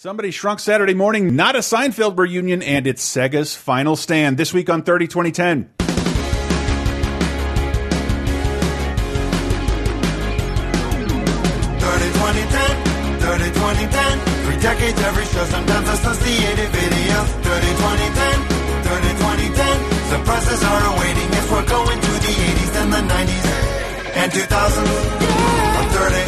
Somebody Shrunk Saturday Morning, not a Seinfeld reunion, and it's Sega's Final Stand. This week on 30 2010. 3 decades, every show, sometimes associated videos. 30, 2010, 30, 2010. Surprises are awaiting if we're going to the 80s and the 90s and 2000s. From 30,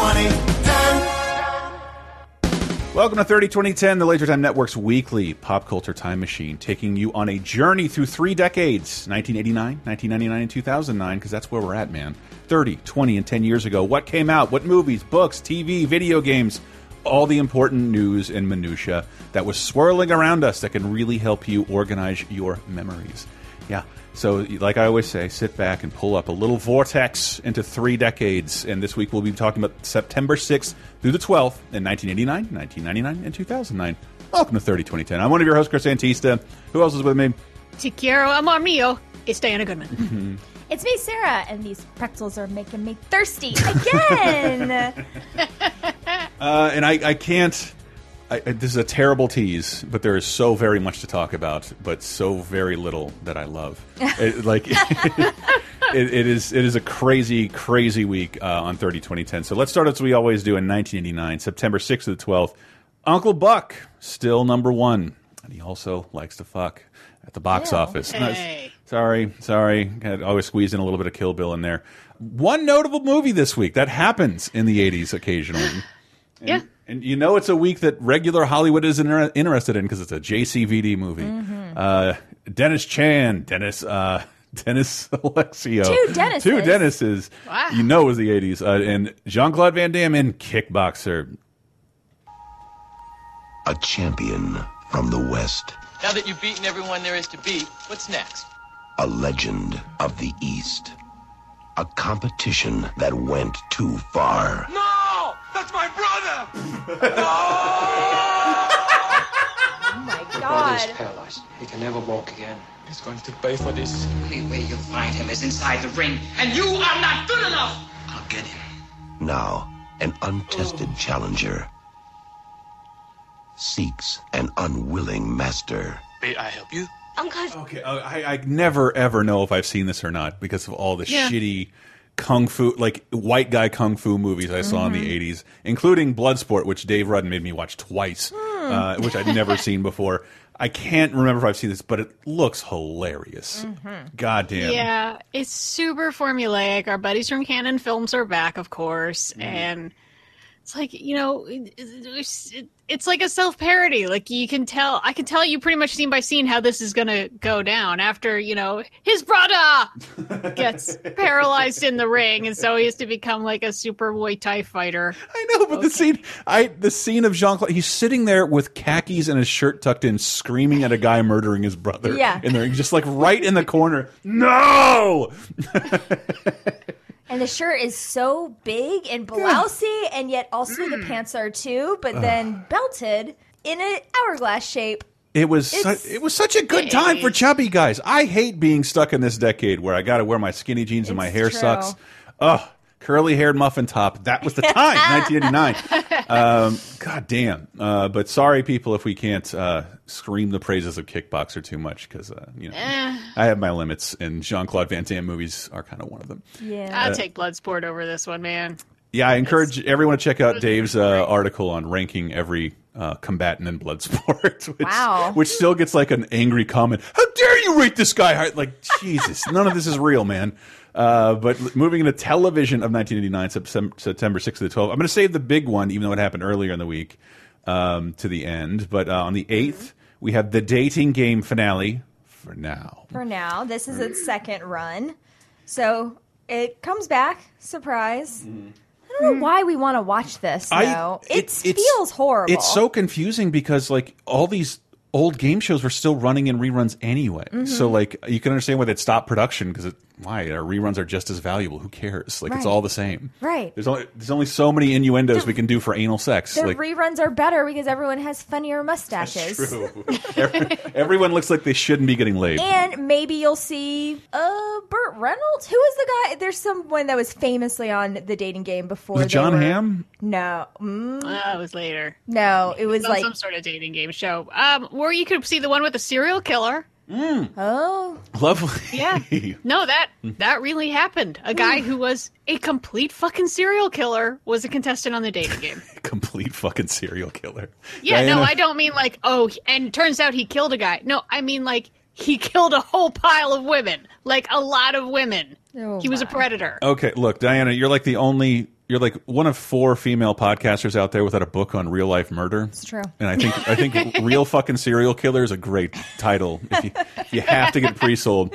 2010. Welcome to 30 2010, the Laser Time Network's weekly pop culture time machine, taking you on a journey through 3 decades, 1989, 1999, and 2009, because that's where we're at, man. 30, 20, and 10 years ago. What came out? What movies, books, TV, video games? All the important news and minutia that was swirling around us that can really help you organize your memories. Yeah, so like I always say, sit back and pull up a little vortex into 3 decades. And this week we'll be talking about September 6th through the 12th in 1989, 1999, and 2009. Welcome to 30 2010. I'm one of your hosts, Chris Antista. Who else is with me? Te quiero, amor mío. It's Diana Goodman. It's me, Sarah, and these pretzels are making me thirsty again. And I can't. This is a terrible tease, but there is so very much to talk about, but so very little that I love. It is a crazy, crazy week on 30 2010. So let's start as we always do in 1989, September 6th to the 12th. Uncle Buck, still #1. And he also likes to fuck at the box office. Hey. Sorry. I always squeeze in a little bit of Kill Bill in there. One notable movie this week. That happens in the 80s occasionally. Yeah. And you know it's a week that regular Hollywood is interested in because it's a JCVD movie. Dennis Chan, Dennis Alexio. Two Dennises. Wow. You know it was the 80s. And Jean-Claude Van Damme in Kickboxer. A champion from the West. Now that you've beaten everyone there is to beat, what's next? A legend of the East. A competition that went too far. No! That's my brother! Oh my God. He's paralyzed. He can never walk again. He's going to pay for this. The only way you'll find him is inside the ring, and you are not good enough! I'll get him. Now, an untested challenger seeks an unwilling master. May I help you? Uncle. Okay, I never ever know if I've seen this or not because of all the shitty kung fu, like white guy kung fu movies I saw in the 80s, including Bloodsport, which Dave Rudden made me watch twice, which I'd never seen before. I can't remember if I've seen this, but it looks hilarious. God damn. Yeah, it's super formulaic. Our buddies from Canon Films are back, of course, and it's like, you know, it's like a self-parody. Like I can tell you pretty much scene by scene how this is going to go down after, you know, his brother gets paralyzed in the ring, and so he has to become like a super Muay Thai fighter. I know, but the scene of Jean-Claude, he's sitting there with khakis and his shirt tucked in, screaming at a guy murdering his brother. Yeah. In the ring, just like right in the corner. No! And the shirt is so big and blousy, and yet also the pants are too, but then belted in an hourglass shape. It was such a good time for chubby guys. I hate being stuck in this decade where I got to wear my skinny jeans and my hair sucks. Ugh, curly-haired muffin top. That was the time, 1989. God damn. But sorry, people, if we can't scream the praises of Kickboxer too much, because you know I have my limits, and Jean-Claude Van Damme movies are kind of one of them. Yeah. I'll take Bloodsport over this one, man. Yeah, I encourage everyone to check out Dave's article on ranking every combatant in Bloodsport, which still gets like an angry comment. How dare you rate this guy? Like, Jesus, none of this is real, man. But moving into television of 1989, September 6th to the 12th. I'm going to save the big one, even though it happened earlier in the week, to the end. But on the 8th, we have the Dating Game finale for now. For now. This is its second run. So it comes back. Surprise. I don't know why we want to watch this, though. It feels horrible. It's so confusing because, like, all these old game shows were still running in reruns anyway. So, like, you can understand why they'd stop production because why? Our reruns are just as valuable. Who cares? Like, it's all the same. Right. There's only so many innuendos we can do for anal sex. The reruns are better because everyone has funnier mustaches. That's true. Everyone looks like they shouldn't be getting laid. And maybe you'll see Burt Reynolds. Who is the guy? There's someone that was famously on The Dating Game before. Was it John Hamm? No. It was later. No, it was like some sort of dating game show. Where you could see the one with the serial killer. Oh, lovely. Yeah. No, that really happened. A guy who was a complete fucking serial killer was a contestant on The Dating Game. Complete fucking serial killer. Yeah, Diana? no, I don't mean like, and turns out he killed a guy. No, I mean like he killed a whole pile of women, like a lot of women. He was a predator. Okay, look, Diana, you're like one of 4 female podcasters out there without a book on real life murder. It's true. And I think real fucking serial killer is a great title if you have to get pre-sold.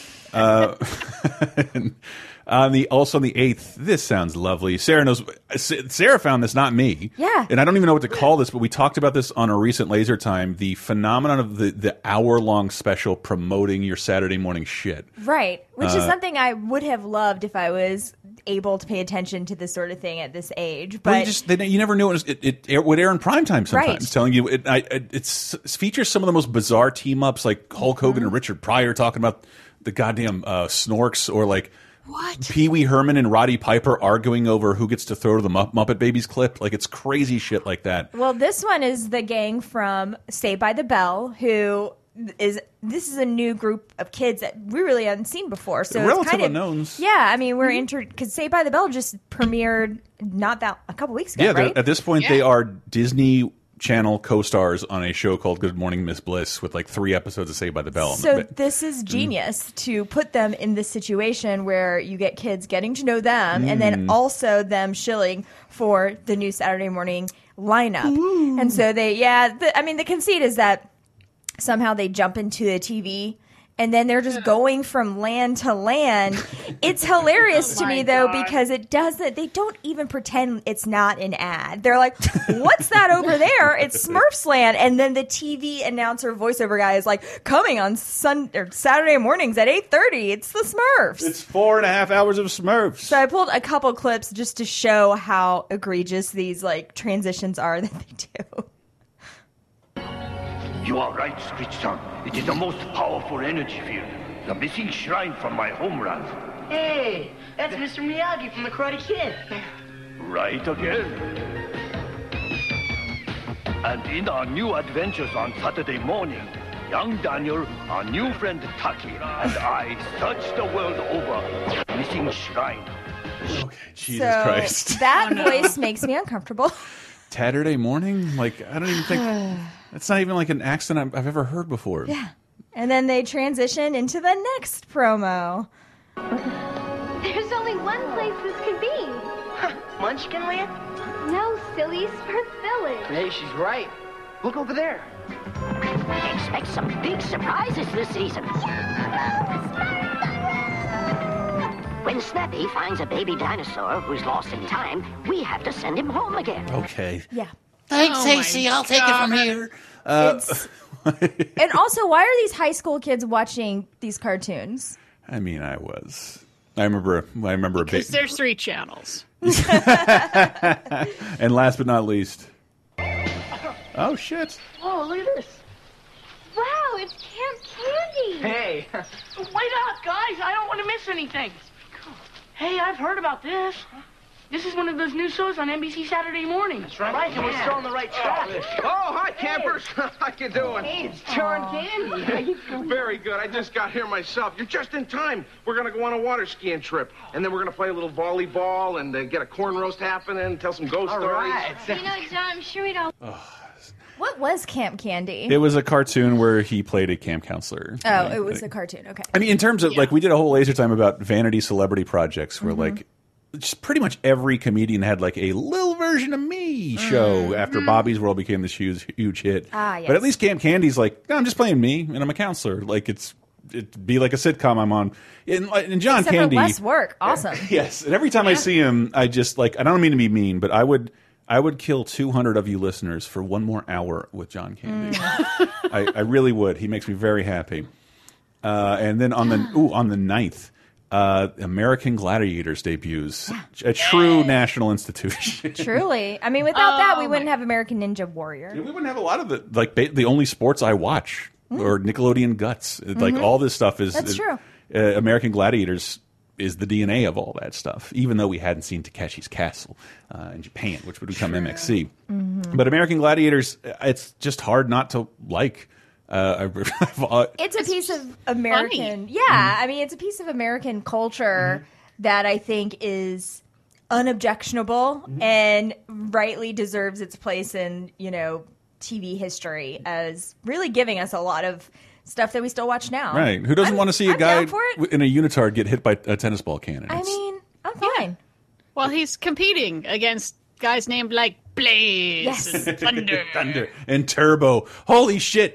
Also on the 8th, this sounds lovely. Sarah found this, not me. Yeah. And I don't even know what to call this, but we talked about this on a recent Laser Time, the phenomenon of the hour-long special promoting your Saturday morning shit. Right. Which is something I would have loved if I was able to pay attention to this sort of thing at this age. But you never knew it would air in primetime sometimes, right. telling you it features some of the most bizarre team-ups, like Hulk Hogan and Richard Pryor talking about the goddamn Snorks, or like what? Pee Wee Herman and Roddy Piper arguing over who gets to throw to the Muppet Babies clip. Like, it's crazy shit like that. Well, this one is the gang from Saved by the Bell, this is a new group of kids that we really hadn't seen before. So relative it's kind of unknowns. Yeah, I mean, because Saved by the Bell just premiered a couple weeks ago, right? At this point, they are Disney Channel co-stars on a show called Good Morning Miss Bliss with like 3 episodes of Saved by the Bell. So this is genius to put them in this situation where you get kids getting to know them and then also them shilling for the new Saturday morning lineup. Ooh. And so the conceit is that somehow they jump into the TV and then they're just going from land to land. It's hilarious to me, though, because they don't even pretend it's not an ad. They're like, what's that over there? It's Smurfs Land. And then the TV announcer voiceover guy is like, coming on Saturday mornings at 8:30. It's the Smurfs. It's 4.5 hours of Smurfs. So I pulled a couple clips just to show how egregious these like transitions are that they do. You are right, Screechtown. It is the most powerful energy field. The missing shrine from my homeland. Hey, that's Mr. Miyagi from the Karate Kid. Right again. And in our new adventures on Saturday morning, young Daniel, our new friend Taki, and I search the world over for the missing shrine. Okay, Jesus Christ. That voice makes me uncomfortable. Saturday morning? Like, I don't even think... That's not even like an accent I've ever heard before. Yeah. And then they transition into the next promo. There's only one place this could be. Munchkin Land? No, silly, Smurf Village. Hey, she's right. Look over there. Expect some big surprises this season. When Snappy finds a baby dinosaur who's lost in time, we have to send him home again. Okay. Yeah. Thanks, AC. I'll take it from here. And also, why are these high school kids watching these cartoons? I mean, I remember a bit. Because there's 3 channels. And last but not least. Oh, shit. Whoa, look at this. Wow, it's Camp Candy. Hey. Wait up, guys. I don't want to miss anything. Hey, I've heard about this. This is one of those new shows on NBC Saturday morning. That's right. And we're still on the right track. Oh, hi, campers. How you doing? Hey, it's John Candy. Very good. I just got here myself. You're just in time. We're going to go on a water skiing trip. And then we're going to play a little volleyball and get a corn roast happening, tell some ghost stories. Right. You know, John, I'm sure we'd all... What was Camp Candy? It was a cartoon where he played a camp counselor. Oh, it was a cartoon. Okay. I mean, in terms of, like, we did a whole Laser Time about vanity celebrity projects where, like, just pretty much every comedian had like a little version of me show after Bobby's World became this huge hit. Yes. But at least Camp Candy's like, no, I'm just playing me and I'm a counselor. Like it'd be like a sitcom I'm on. And John Except Candy, for less work. Awesome. Yes. And every time I see him, I just like, I don't mean to be mean, but I would kill 200 of you listeners for 1 more hour with John Candy. I really would. He makes me very happy. And then on the 9th. American Gladiators debuts. A true national institution. Truly. I mean, without that, we wouldn't have American Ninja Warrior. We wouldn't have a lot of the only sports I watch, or Nickelodeon Guts. Like, all this stuff is... That's true. American Gladiators is the DNA of all that stuff, even though we hadn't seen Takeshi's Castle in Japan, which would become MXC. But American Gladiators, it's just hard not to like. It's a piece of American, I mean, it's a piece of American culture that I think is unobjectionable and rightly deserves its place in, TV history as really giving us a lot of stuff that we still watch now. Right. Who doesn't want to see a guy in a unitard get hit by a tennis ball cannon? I mean, I'm fine. Well, he's competing against guys named like Blaze and Thunder. Thunder and Turbo. Holy shit.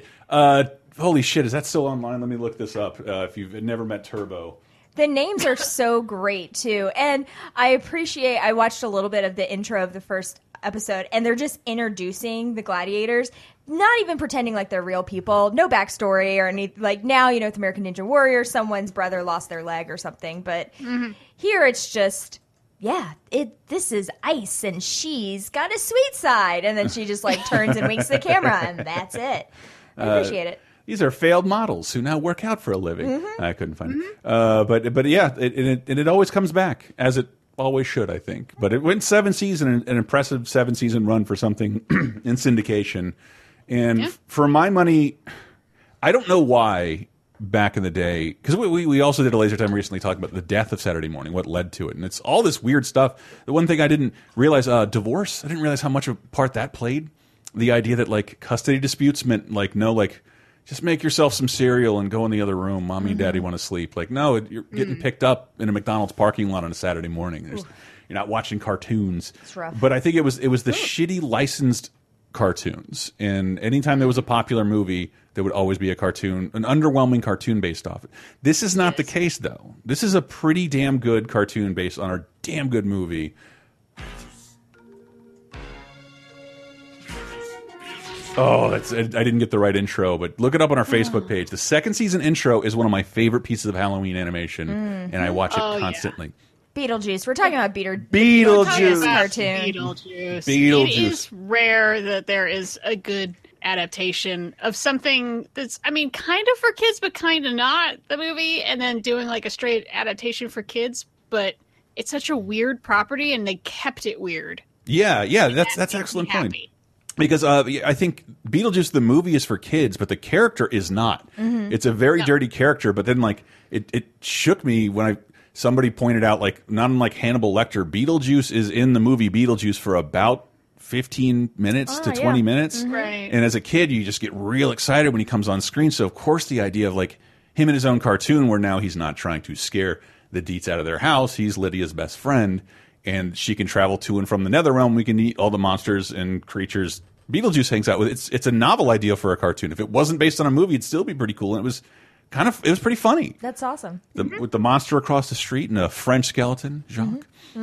Is that still online? Let me look this up. If you've never met Turbo. The names are so great too. And I watched a little bit of the intro of the first episode, and they're just introducing the gladiators, not even pretending like they're real people, no backstory or any, like now, with American Ninja Warrior, someone's brother lost their leg or something. But here it's just, this is Ice and she's got a sweet side. And then she just like turns and winks at the camera and that's it. I appreciate it. These are failed models who now work out for a living. I couldn't find it. But yeah, it always comes back, as it always should, I think. But it went 7 seasons, an impressive 7-season run for something in syndication. And for my money, I don't know why back in the day, because we also did a Laser Time recently talking about the death of Saturday Morning, what led to it. And it's all this weird stuff. The one thing I didn't realize, divorce, I didn't realize how much of a part that played. The idea that like custody disputes meant like, no, like just make yourself some cereal and go in the other room. Mommy and daddy want to sleep. Like, no, you're getting picked up in a McDonald's parking lot on a Saturday morning. You're not watching cartoons. It's rough. But I think it was the shitty licensed cartoons. And anytime there was a popular movie, there would always be a cartoon, an underwhelming cartoon based off it. This is not the case, though. This is a pretty damn good cartoon based on a damn good movie. Oh, I didn't get the right intro, but look it up on our Facebook page. The second season intro is one of my favorite pieces of Halloween animation, and I watch it constantly. Beetlejuice. We're talking about Beetlejuice cartoon. Beetlejuice. It is rare that there is a good adaptation of something that's, I mean, kind of for kids, but kind of not, the movie, and then doing like a straight adaptation for kids. But it's such a weird property, and they kept it weird. Yeah, that's an excellent point. Because I think Beetlejuice, the movie, is for kids, but the character is not. It's a very dirty character, but then like it shook me when somebody pointed out, like, not unlike Hannibal Lecter, Beetlejuice is in the movie Beetlejuice for about 15 minutes to 20 minutes. Right. And as a kid, you just get real excited when he comes on screen. So of course the idea of like him in his own cartoon, where now he's not trying to scare the Deets out of their house, he's Lydia's best friend. And she can travel to and from the Netherrealm. We can eat all the monsters and creatures Beetlejuice hangs out with. It's a novel idea for a cartoon. If it wasn't based on a movie, it'd still be pretty cool. And it was pretty funny. That's awesome. With the monster across the street and a French skeleton, Jacques.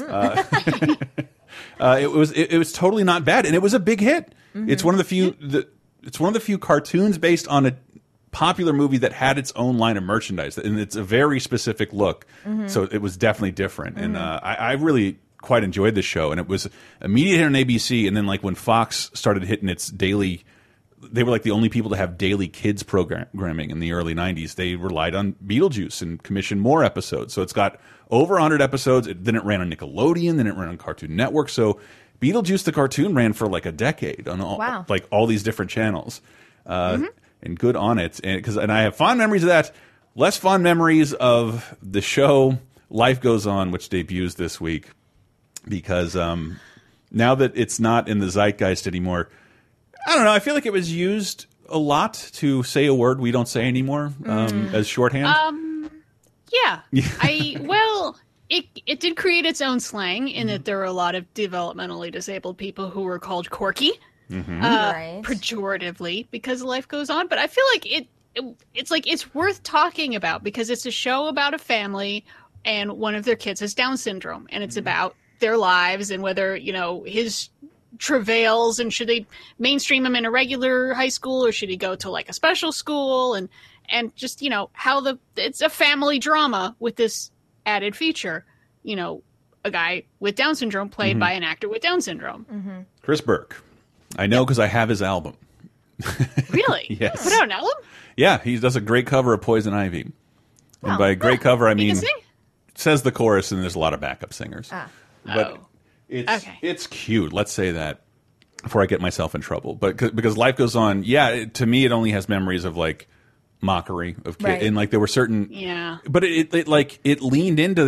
It was totally not bad, and it was a big hit. It's one of the few. It's one of the few cartoons based on a popular movie that had its own line of merchandise, and it's a very specific look. So it was definitely different, and I really quite enjoyed this show. And it was immediate hit on ABC, and then like when Fox started hitting its daily, they were like the only people to have daily kids programming in the early 90s. They relied on Beetlejuice and commissioned more episodes. So it's got over 100 episodes. Then it ran on Nickelodeon, then it ran on Cartoon Network. So Beetlejuice the cartoon ran for like a decade on all these different channels. And good on it. And I have fond memories of that. Less fond memories of the show Life Goes On, which debuts this week. Because now that it's not in the zeitgeist anymore, I don't know, I feel like it was used a lot to say a word we don't say anymore as shorthand. Yeah. It did create its own slang in that there were a lot of developmentally disabled people who were called quirky, pejoratively, because life goes on. But I feel like it's worth talking about because it's a show about a family and one of their kids has Down syndrome, and it's about their lives and whether, his travails and should they mainstream him in a regular high school or should he go to like a special school and just, how it's a family drama with this added feature, you know, a guy with Down syndrome played by an actor with Down syndrome. Chris Burke. I know because I have his album. Really? Yes. Put out an album? Yeah, he does a great cover of Poison Ivy. And by great cover, I He mean can sing? says the chorus, and there's a lot of backup singers. But Okay. it's cute. Let's say that before I get myself in trouble. But because Life Goes On, to me, it only has memories of like mockery of kids, and like there were certain, But it leaned into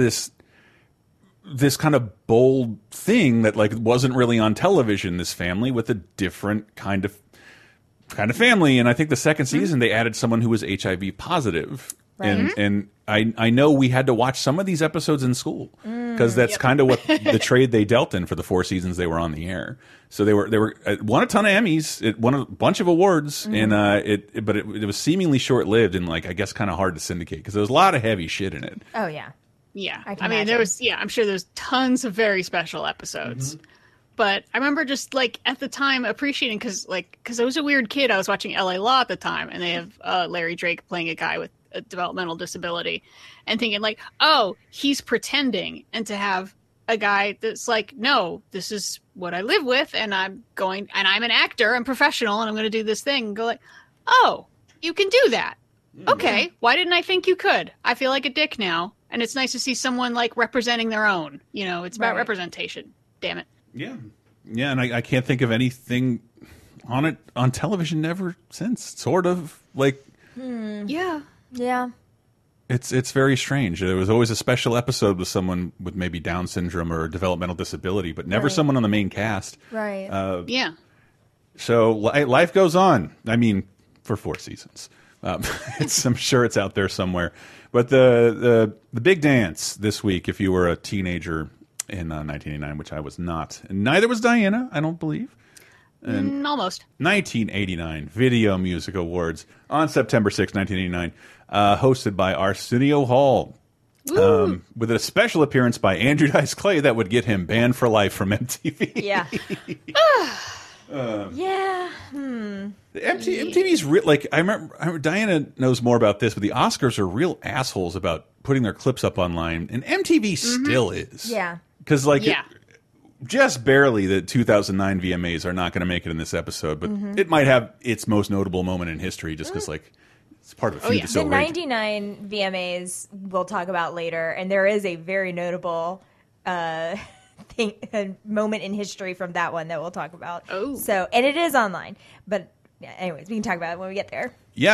this kind of bold thing that like wasn't really on television. This family with a different kind of family, and I think the second season they added someone who was HIV positive. And I know we had to watch some of these episodes in school because that's kind of what the trade they dealt in for the 4 seasons they were on the air. So they were won a ton of Emmys, it won a bunch of awards, and but it was seemingly short lived and like I guess kind of hard to syndicate because there was a lot of heavy shit in it. Oh yeah. Yeah. I mean, there was, I'm sure there's tons of very special episodes. But I remember just like at the time appreciating because I was a weird kid. I was watching LA Law at the time, and they have Larry Drake playing a guy with a developmental disability, and thinking like, oh, he's pretending, and to have a guy that's like, no, this is what I live with, and I'm an actor, I'm professional, and I'm going to do this thing. And go like, oh, you can do that. Okay, why didn't I think you could? I feel like a dick now, and it's nice to see someone like representing their own. You know, it's about representation. Damn it. Yeah, and I can't think of anything on television ever since. Sort of like, Yeah. it's very strange. There was always a special episode with someone with maybe Down syndrome or a developmental disability, but never someone on the main cast. Right. So life goes on. I mean, for 4 seasons. I'm sure it's out there somewhere. But the big dance this week, if you were a teenager in 1989, which I was not, and neither was Diana, I don't believe. And Almost. 1989 Video Music Awards on September 6, 1989, hosted by Arsenio Hall, with a special appearance by Andrew Dice Clay that would get him banned for life from MTV. Yeah. MTV's like I remember Diana knows more about this, but the Oscars are real assholes about putting their clips up online, and MTV still is. Yeah. Because just barely the 2009 VMAs are not going to make it in this episode, but it might have its most notable moment in history just because like it's part of a feud. The 99 VMAs we'll talk about later, and there is a very notable a moment in history from that one that we'll talk about. So, and it is online, but anyways, we can talk about it when we get there.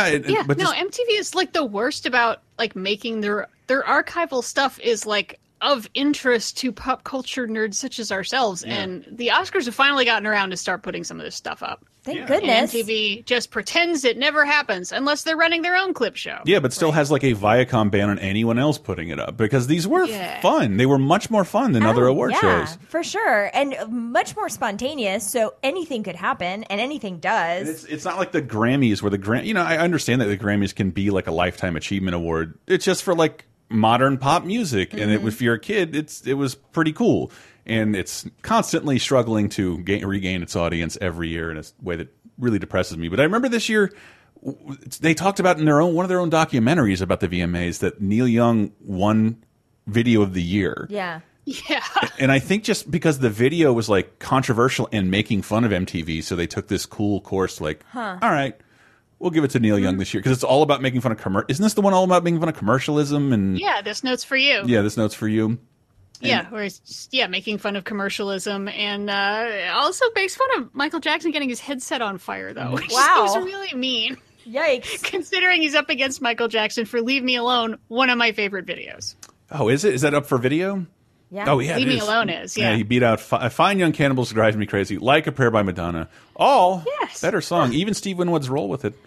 MTV is like the worst about like making their archival stuff is like of interest to pop culture nerds such as ourselves, and the Oscars have finally gotten around to start putting some of this stuff up. Thank goodness. And MTV just pretends it never happens unless they're running their own clip show. Yeah, but still has like a Viacom ban on anyone else putting it up because these were fun. They were much more fun than other award shows. For sure. And much more spontaneous, so anything could happen, and anything does. It's not like the Grammys where I understand that the Grammys can be like a Lifetime Achievement Award. It's just for like modern pop music, and if you're a kid, it was pretty cool. And it's constantly struggling to regain its audience every year in a way that really depresses me. But I remember this year they talked about in one of their own documentaries about the VMAs that Neil Young won Video of the Year. Yeah. And I think just because the video was like controversial and making fun of MTV, so they took this cool course like, all right, we'll give it to Neil Young this year because it's all about making fun of Isn't this the one all about making fun of commercialism? And this note's for you. Yeah, this note's for you. Where it's just, making fun of commercialism, and also makes fun of Michael Jackson getting his head set on fire, though. Which seems really mean. Yikes. Considering he's up against Michael Jackson for Leave Me Alone, one of my favorite videos. Oh, is it? Is that up for video? Yeah. Oh, yeah. Leave Me Alone is, Yeah, he beat out Fine Young Cannibals Drives Me Crazy, Like a Prayer by Madonna. All better song. Even Steve Winwood's Roll With It.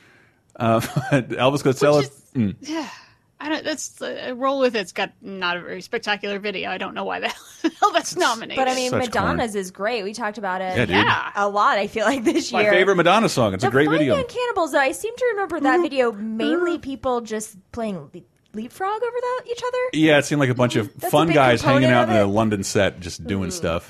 Elvis Costello. I don't. That's Roll With It's got not a very spectacular video. I don't know why the hell that's nominated. But I mean, Madonna's is great. We talked about it a lot. I feel like this year. My favorite Madonna song. It's a great video. Fine Young Cannibals, though, I seem to remember that video mainly people just playing leapfrog over each other. Yeah, it seemed like a bunch of fun guys hanging out in a London set, just doing stuff.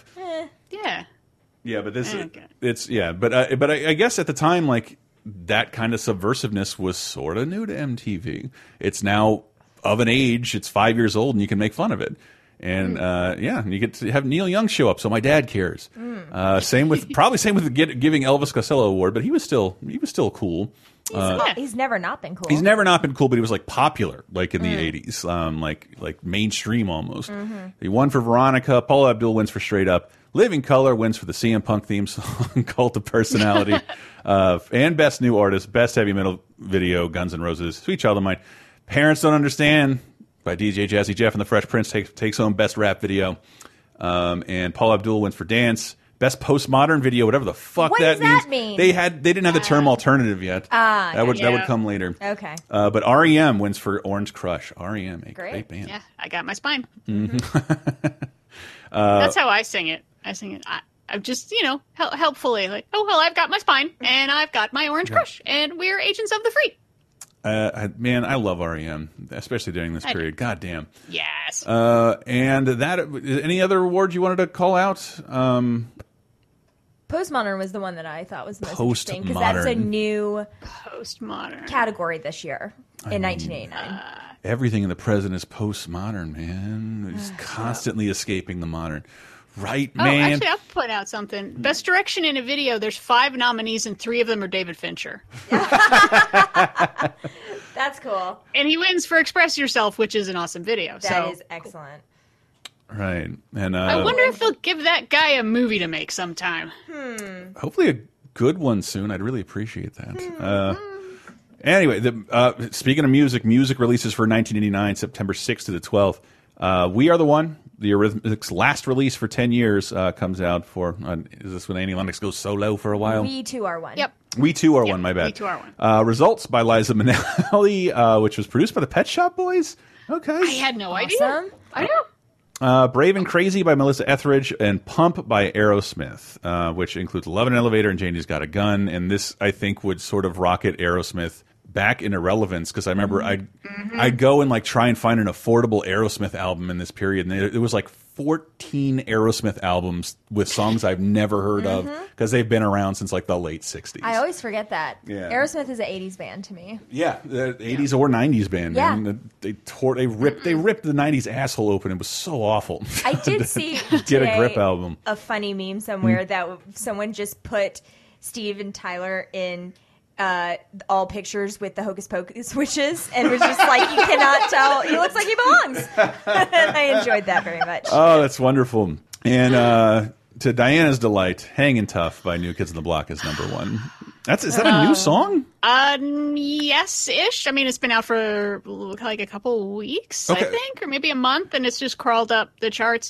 Yeah, but this but I guess at the time, like, that kind of subversiveness was sort of new to MTV. It's now of an age. It's 5 years old, and you can make fun of it. And yeah, you get to have Neil Young show up, so my dad cares. Same with giving Elvis Costello award, but he was still cool. He's never not been cool. He's never not been cool, but he was like popular, like in the '80s, like mainstream almost. He won for Veronica. Paula Abdul wins for Straight Up. Living Color wins for the CM Punk theme song, Cult of Personality, and Best New Artist, Best Heavy Metal Video, Guns N' Roses, Sweet Child of Mine. Parents Don't Understand by DJ Jazzy Jeff and the Fresh Prince takes home Best Rap Video. And Paula Abdul wins for Dance. Best Postmodern Video, whatever the fuck what that does means. That mean? They didn't have the term alternative yet. That would come later. Okay. But REM wins for Orange Crush. REM, a great band. Yeah, I got my spine. That's how I sing it. I sing it. I'm just, helpfully like, oh, well, I've got my spine and I've got my Orange Crush and we're agents of the free. Man, I love REM, especially during this period. God damn. Yes. And any other awards you wanted to call out? Postmodern was the one that I thought was the most interesting because that's a new postmodern category this year in 1989. Everything in the present is postmodern, man. It's constantly escaping the modern. Right, man. Actually, I'll point out something. Best Direction in a Video, there's 5 nominees and 3 of them are David Fincher. That's cool. And he wins for Express Yourself, which is an awesome video. That is excellent. Right. And I wonder if they'll give that guy a movie to make sometime. Hopefully a good one soon. I'd really appreciate that. Anyway, speaking of music releases for 1989, September 6th to the 12th. We Are the One, the Eurythmics' last release for 10 years, comes out for, is this when Annie Lennox goes solo for a while? We Too Are One. Yep. We Too Are One, my bad. We Too Are One. Results by Liza Minnelli, which was produced by the Pet Shop Boys. Okay. I had no idea. I know. Brave and Crazy by Melissa Etheridge, and Pump by Aerosmith, which includes Love in an Elevator and Janie's Got a Gun. And this, I think, would sort of rocket Aerosmith back in irrelevance, because I remember I'd go and like try and find an affordable Aerosmith album in this period, and there was like 14 Aerosmith albums with songs I've never heard of, because they've been around since like the late 60s. I always forget that. Yeah. Aerosmith is an 80s band to me. Yeah, the 80s or 90s band. Yeah. Man. They ripped the 90s asshole open. It was so awful. I did see Get a Grip album. A funny meme somewhere that someone just put Steve and Tyler in all pictures with the Hocus Pocus witches, and was just like, you cannot tell. He looks like he belongs. And I enjoyed that very much. Oh, that's wonderful. And to Diana's delight, Hangin' Tough by New Kids on the Block is #1. Is that a new song? Yes-ish. I mean, it's been out for like a couple weeks, okay. I think, or maybe a month, and it's just crawled up the charts.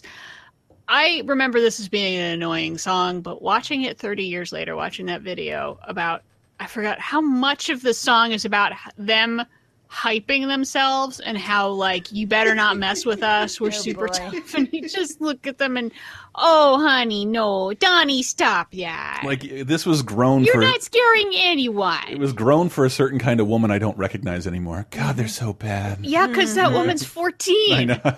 I remember this as being an annoying song, but watching it 30 years later, watching that video about, I forgot how much of the song is about them hyping themselves and how, like, you better not mess with us. We're super tough. And you just look at them and, oh, honey, no. Donnie, stop that. Like, this was grown You're not scaring anyone. It was grown for a certain kind of woman I don't recognize anymore. God, they're so bad. Yeah, because that woman's 14. I know.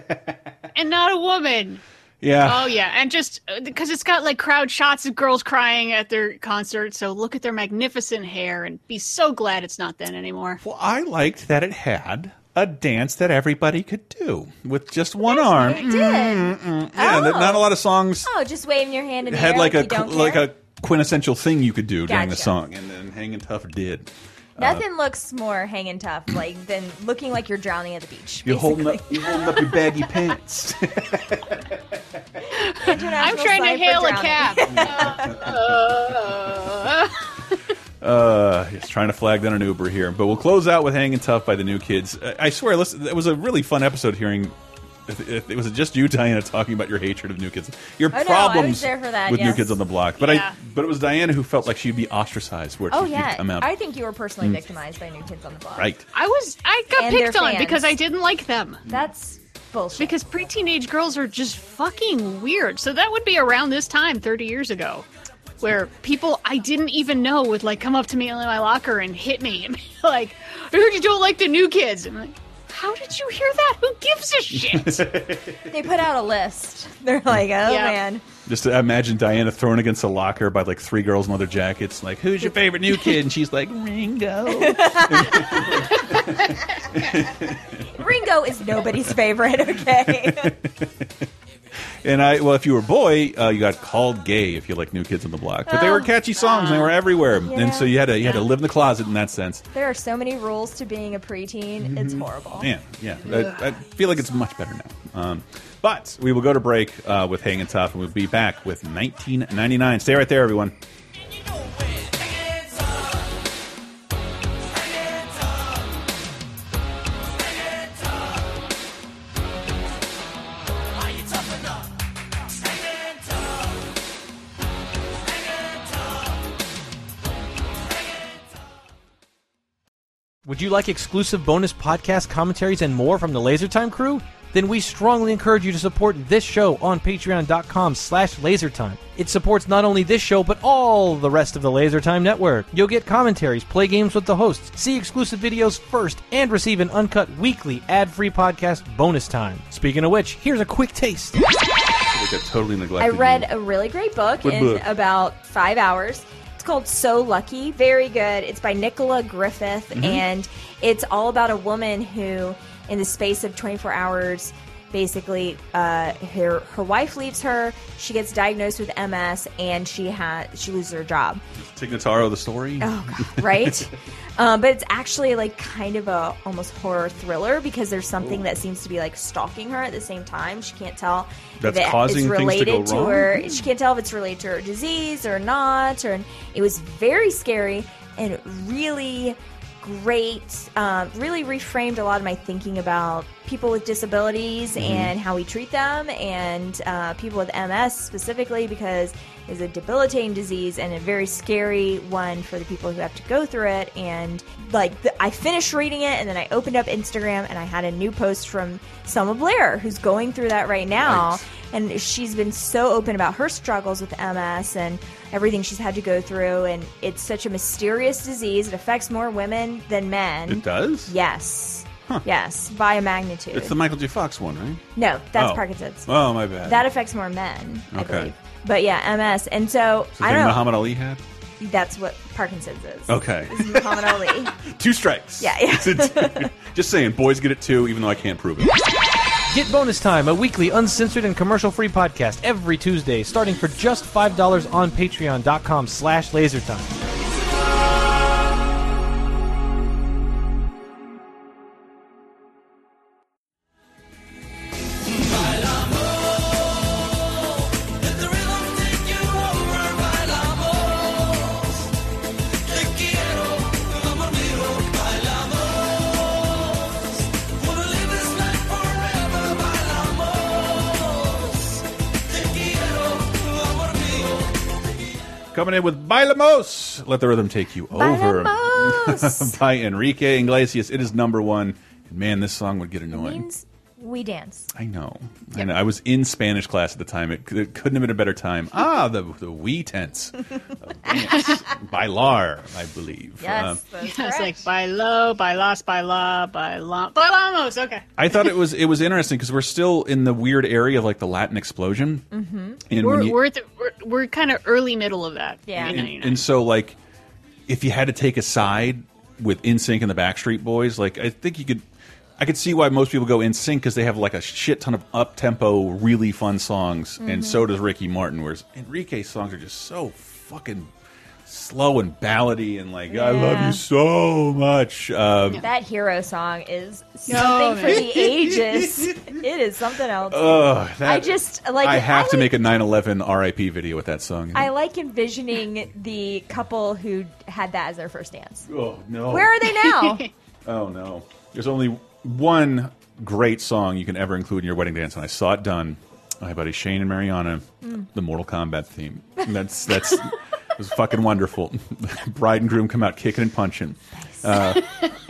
And not a woman. Yeah. Oh, yeah. And just because it's got like crowd shots of girls crying at their concert. So look at their magnificent hair and be so glad it's not then anymore. Well, I liked that it had a dance that everybody could do with just one arm. It did. Yeah, not a lot of songs. Oh, just waving your hand in the had air like a a quintessential thing you could do during the Gotcha. song, and then Hangin' Tough did. Nothing looks more hanging tough than looking like you're drowning at the beach. You're holding up your baggy pants. I'm trying to hail a cab. He's trying to flag down an Uber here. But we'll close out with Hangin' Tough by the New Kids. I swear, listen, it was a really fun episode hearing. If it was just you, Diana, talking about your hatred of New Kids, your problems with New Kids on the Block. But but it was Diana who felt like she'd be ostracized where she'd come out. I think you were personally victimized by New Kids on the Block. Right. I got And picked their on fans. because I didn't like them. That's bullshit. Because pre-teenage girls are just fucking weird. So that would be around this time 30 years ago, where people I didn't even know would like come up to me in my locker and hit me and be like, I heard you don't like the New Kids. And I'm like, how did you hear that? Who gives a shit? They put out a list. They're like, oh man. Just to imagine Diana thrown against a locker by like 3 girls in leather jackets. Like, who's your favorite new kid? And she's like, Ringo. Ringo is nobody's favorite, okay? And well, if you were a boy, you got called gay if you like New Kids on the Block. But they were catchy songs, and they were everywhere. And so you had to live in the closet in that sense. There are so many rules to being a preteen. It's horrible. Yeah. I feel like it's much better now. But we will go to break with Hangin' Tough, and we'll be back with 1999. Stay right there, everyone. Would you like exclusive bonus podcast commentaries and more from the LaserTime crew? Then we strongly encourage you to support this show on patreon.com/lasertime. It supports not only this show, but all the rest of the LaserTime network. You'll get commentaries, play games with the hosts, see exclusive videos first, and receive an uncut weekly ad-free podcast bonus time. Speaking of which, here's a quick taste. I totally neglected I read a really great book in about 5 hours. Called So Lucky. Very good. It's by Nicola Griffith, and it's all about a woman who, in the space of 24 hours, basically, her wife leaves her. She gets diagnosed with MS, and she loses her job. Tig Notaro, the story. Oh God, right. But it's actually like kind of a almost horror thriller because there's something that seems to be like stalking her at the same time. She can't tell that's if causing it's related things to go wrong. Her. She can't tell if it's related to her disease or not. And it was very scary and really great. Really reframed a lot of my thinking about people with disabilities and how we treat them, and people with MS specifically, because it's a debilitating disease and a very scary one for the people who have to go through it. And I finished reading it, and then I opened up Instagram, and I had a new post from Selma Blair, who's going through that right now. Nice. And she's been so open about her struggles with MS and everything she's had to go through. And it's such a mysterious disease. It affects more women than men. It does? Yes. Huh. Yes, by a magnitude. It's the Michael J. Fox one, right? No, that's Parkinson's. Oh, my bad. That affects more men, I believe. But yeah, MS. And so I don't know. Muhammad Ali had? That's what Parkinson's is. Okay. Is Muhammad Ali. 2 strikes. Yeah. Just saying, boys get it too, even though I can't prove it. Get Bonus Time, a weekly uncensored and commercial-free podcast every Tuesday, starting for just $5 on patreon.com/lasertime. Coming in with Bailamos, Let the Rhythm Take You Over by Enrique Iglesias. It is #1. And man, this song would get annoying. It means we dance. I know. Yep. I know. I was in Spanish class at the time. It couldn't have been a better time. The we tense. Bailar, I believe. Yes, it's like bailo, bailas, baila, bailamos. Okay. I thought it was interesting because we're still in the weird area of like the Latin explosion. And we're kind of early middle of that. Yeah. And so like, if you had to take a side with NSYNC and the Backstreet Boys, like I think I could see why most people go NSYNC because they have like a shit ton of up-tempo, really fun songs, and so does Ricky Martin, whereas Enrique's songs are just so fucking slow and ballady and like, I love you so much. That Hero song is something for the ages. It is something else. I have to make a 9/11 RIP video with that song. I like envisioning the couple who had that as their first dance. Oh, no. Where are they now? Oh, no. There's only one great song you can ever include in your wedding dance, and I saw it done by my buddy Shane and Mariana, the Mortal Kombat theme. That's it was fucking wonderful. Bride and groom come out kicking and punching. Nice.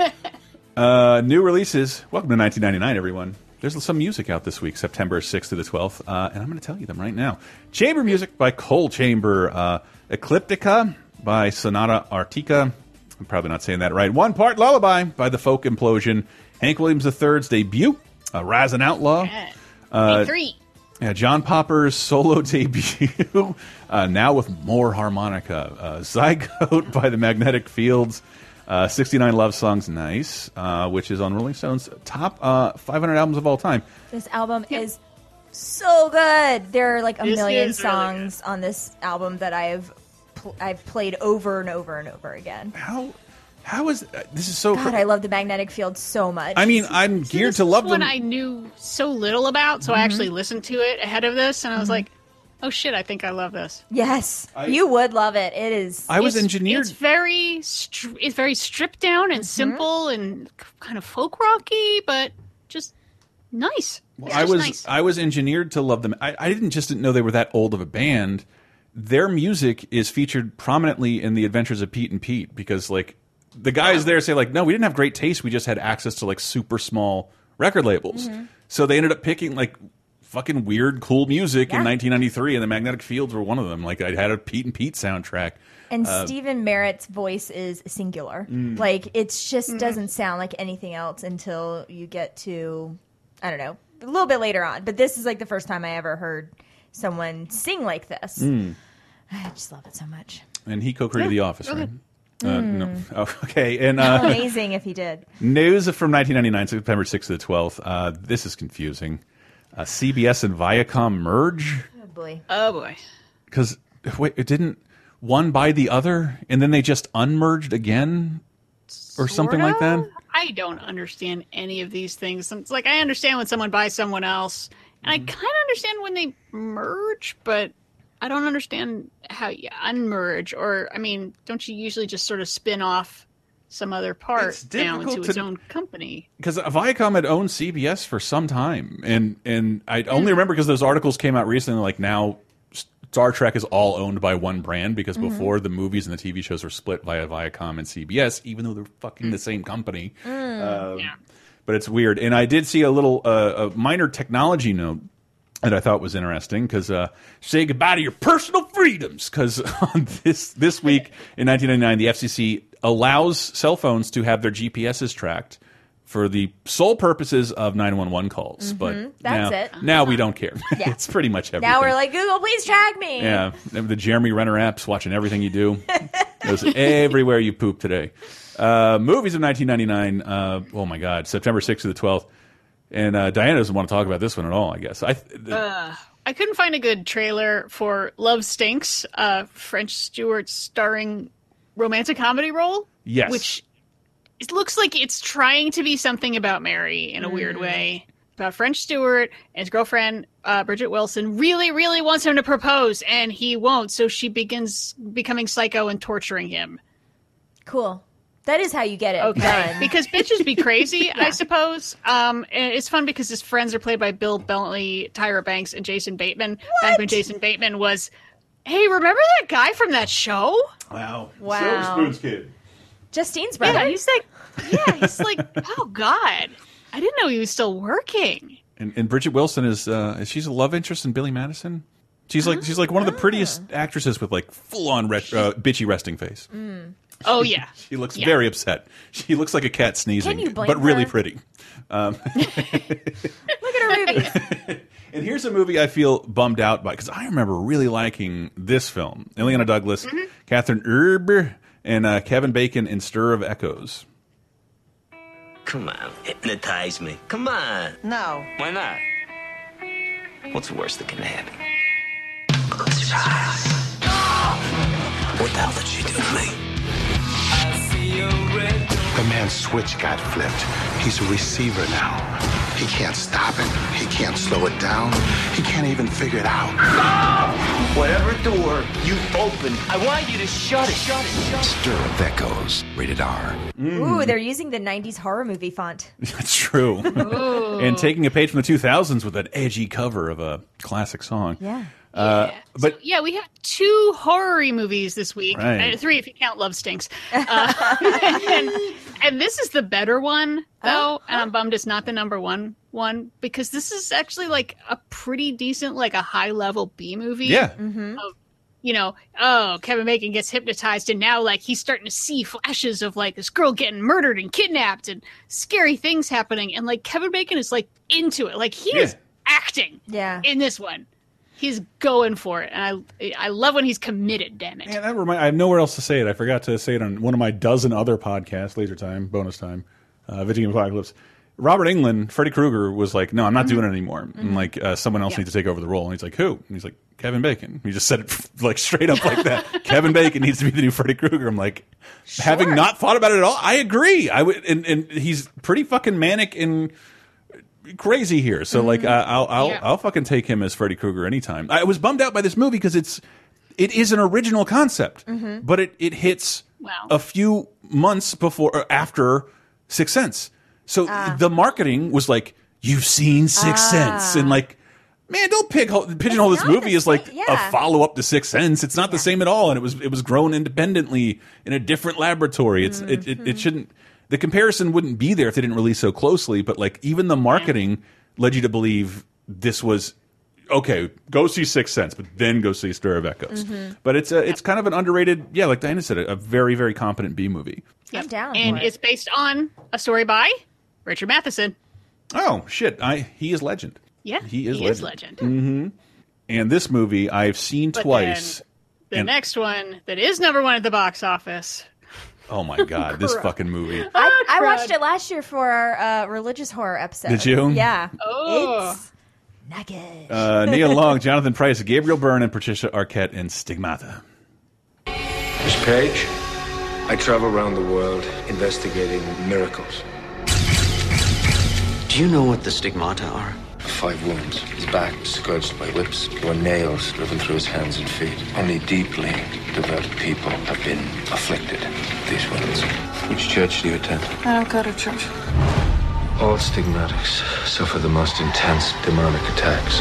New releases. Welcome to 1999, everyone. There's some music out this week, September 6th to the 12th, and I'm going to tell you them right now. Chamber music by Coal Chamber. Ecliptica by Sonata Arctica. I'm probably not saying that right. One Part Lullaby by The Folk Implosion. Hank Williams III's debut, Raz and Outlaw. Me 3. Yeah, John Popper's solo debut, now with more harmonica. Zygote by the Magnetic Fields, 69 Love Songs, nice, which is on Rolling Stone's top 500 albums of all time. This album is so good. There are like a This million is really songs on this album that I've played over and over and over again. How is this is so? God, I love the Magnetic Field so much. I mean, I'm geared to love one them. I knew so little about, so I actually listened to it ahead of this, and I was like, "Oh shit, I think I love this." Yes, you would love it. It is. I was engineered. It's very stripped down and simple and kind of folk rocky, but just nice. Well, It's I just was nice. I was engineered to love them. I didn't know they were that old of a band. Their music is featured prominently in the Adventures of Pete and Pete because like the guys there say like, no, we didn't have great taste. We just had access to like super small record labels. So they ended up picking like fucking weird, cool music in 1993, and the Magnetic Fields were one of them. Like I had a Pete and Pete soundtrack. And Stephen Merritt's voice is singular. Like it's just doesn't sound like anything else until you get to, I don't know, a little bit later on. But this is like the first time I ever heard someone sing like this. I just love it so much. And he co-created The Office, right? No. Oh, okay. And Amazing if he did. news from 1999, September 6th to the 12th. This is confusing. CBS and Viacom merge? Oh boy. Oh boy. Because, wait, it didn't one buy the other, and then they just unmerged again? Or something like that? I don't understand any of these things. It's like I understand when someone buys someone else, and I kind of understand when they merge, but I don't understand how you unmerge. Or, I mean, don't you usually just sort of spin off some other part down into its own company? Because Viacom had owned CBS for some time, and I only remember because those articles came out recently, like now Star Trek is all owned by one brand, because before the movies and the TV shows were split via Viacom and CBS, even though they're fucking the same company. But it's weird. And I did see a little a minor technology note that I thought was interesting, because say goodbye to your personal freedoms, because on this week in 1999, the FCC allows cell phones to have their GPSs tracked for the sole purposes of 911 calls. But That's now we don't care. Yeah. It's pretty much everything. Now we're like, Google, please track me. Yeah, the Jeremy Renner app's watching everything you do. It goes everywhere you poop today. Movies of 1999. Oh my God, September 6th to the 12th. And Diana doesn't want to talk about this one at all, I guess. I couldn't find a good trailer for Love Stinks, French Stewart starring romantic comedy role. Yes. Which it looks like it's trying to be something about Mary in a weird way. About French Stewart and his girlfriend, Bridget Wilson, really, really wants him to propose, and he won't. So she begins becoming psycho and torturing him. Cool. That is how you get it done. Because bitches be crazy, I suppose. And it's fun because his friends are played by Bill Bentley, Tyra Banks, and Jason Bateman. Back when Jason Bateman was, hey, remember that guy from that show? Wow. Wow. Silver Spoon's kid. Justine's brother. Yeah, he's like, oh God, I didn't know he was still working. And Bridget Wilson is she's a love interest in Billy Madison. She's like one of the prettiest actresses with like full on bitchy resting face. Oh yeah, she looks very upset. She looks like a cat sneezing, Can you blame but really her? pretty. Look at her movies. And here's a movie I feel bummed out by, because I remember really liking this film. Ileana Douglas, Catherine Erb, and Kevin Bacon in Stir of Echoes. Come on, hypnotize me. Come on. No. Why not? What's the worst that can happen? Close your eyes. What the hell did she do to me? The man's switch got flipped. He's a receiver now. He can't stop it. He can't slow it down. He can't even figure it out. Whatever door you've opened, I want you to shut it. Stir of Echoes, rated R. Ooh, they're using the 90s horror movie font. That's true. And taking a page from the 2000s with an edgy cover of a classic song. Yeah. But So, we have 2 horror movies this week. Right. 3 if you count Love Stinks. And this is the better one, though. And I'm bummed it's not the number one, because this is actually like a pretty decent, like a high level B movie. Yeah. Of, Kevin Bacon gets hypnotized, and now like he's starting to see flashes of like this girl getting murdered and kidnapped and scary things happening. And like Kevin Bacon is like into it. Like he is acting. Yeah. In this one, he's going for it, and I love when he's committed. Damn it! Man, I have nowhere else to say it. I forgot to say it on one of my dozen other podcasts, Laser Time, Bonus Time, Video Game Apocalypse. Robert Englund, Freddy Krueger, was like, "No, I'm not doing it anymore." And like, someone else needs to take over the role. And he's like, "Who?" And he's like, "Kevin Bacon." He just said it like straight up like that. Kevin Bacon needs to be the new Freddy Krueger. I'm like, having not thought about it at all, I agree. I would, and he's pretty fucking manic and crazy here. So like, I'll fucking take him as Freddy Krueger anytime. I was bummed out by this movie because it is an original concept, but it hits a few months before or after Sixth Sense. So the marketing was like, "You've seen Sixth Sense," and like, man, don't pigeonhole this movie as like a follow up to Sixth Sense. It's not the same at all, and it was grown independently in a different laboratory. It shouldn't. The comparison wouldn't be there if they didn't release so closely. But like, even the marketing led you to believe this was okay. Go see Sixth Sense, but then go see Stir of Echoes. But it's kind of an underrated, like Diana said, a very very competent B movie. I'm down. And it's based on a story by Richard Matheson. Oh shit! He is legend. Yeah, he is legend. And this movie I've seen twice. The next one that is #1 at the box office. Oh my god, this fucking movie! I watched it last year for our religious horror episode. Did you? Yeah. Oh. It's nugget. Nia Long, Jonathan Pryce, Gabriel Byrne, and Patricia Arquette in Stigmata. Miss Page, I travel around the world investigating miracles. Do you know what the stigmata are? 5 wounds. His back scourged by whips. There were nails driven through his hands and feet. Only deeply devoted people have been afflicted with these wounds. Which church do you attend? I don't go to church. All stigmatics suffer the most intense demonic attacks.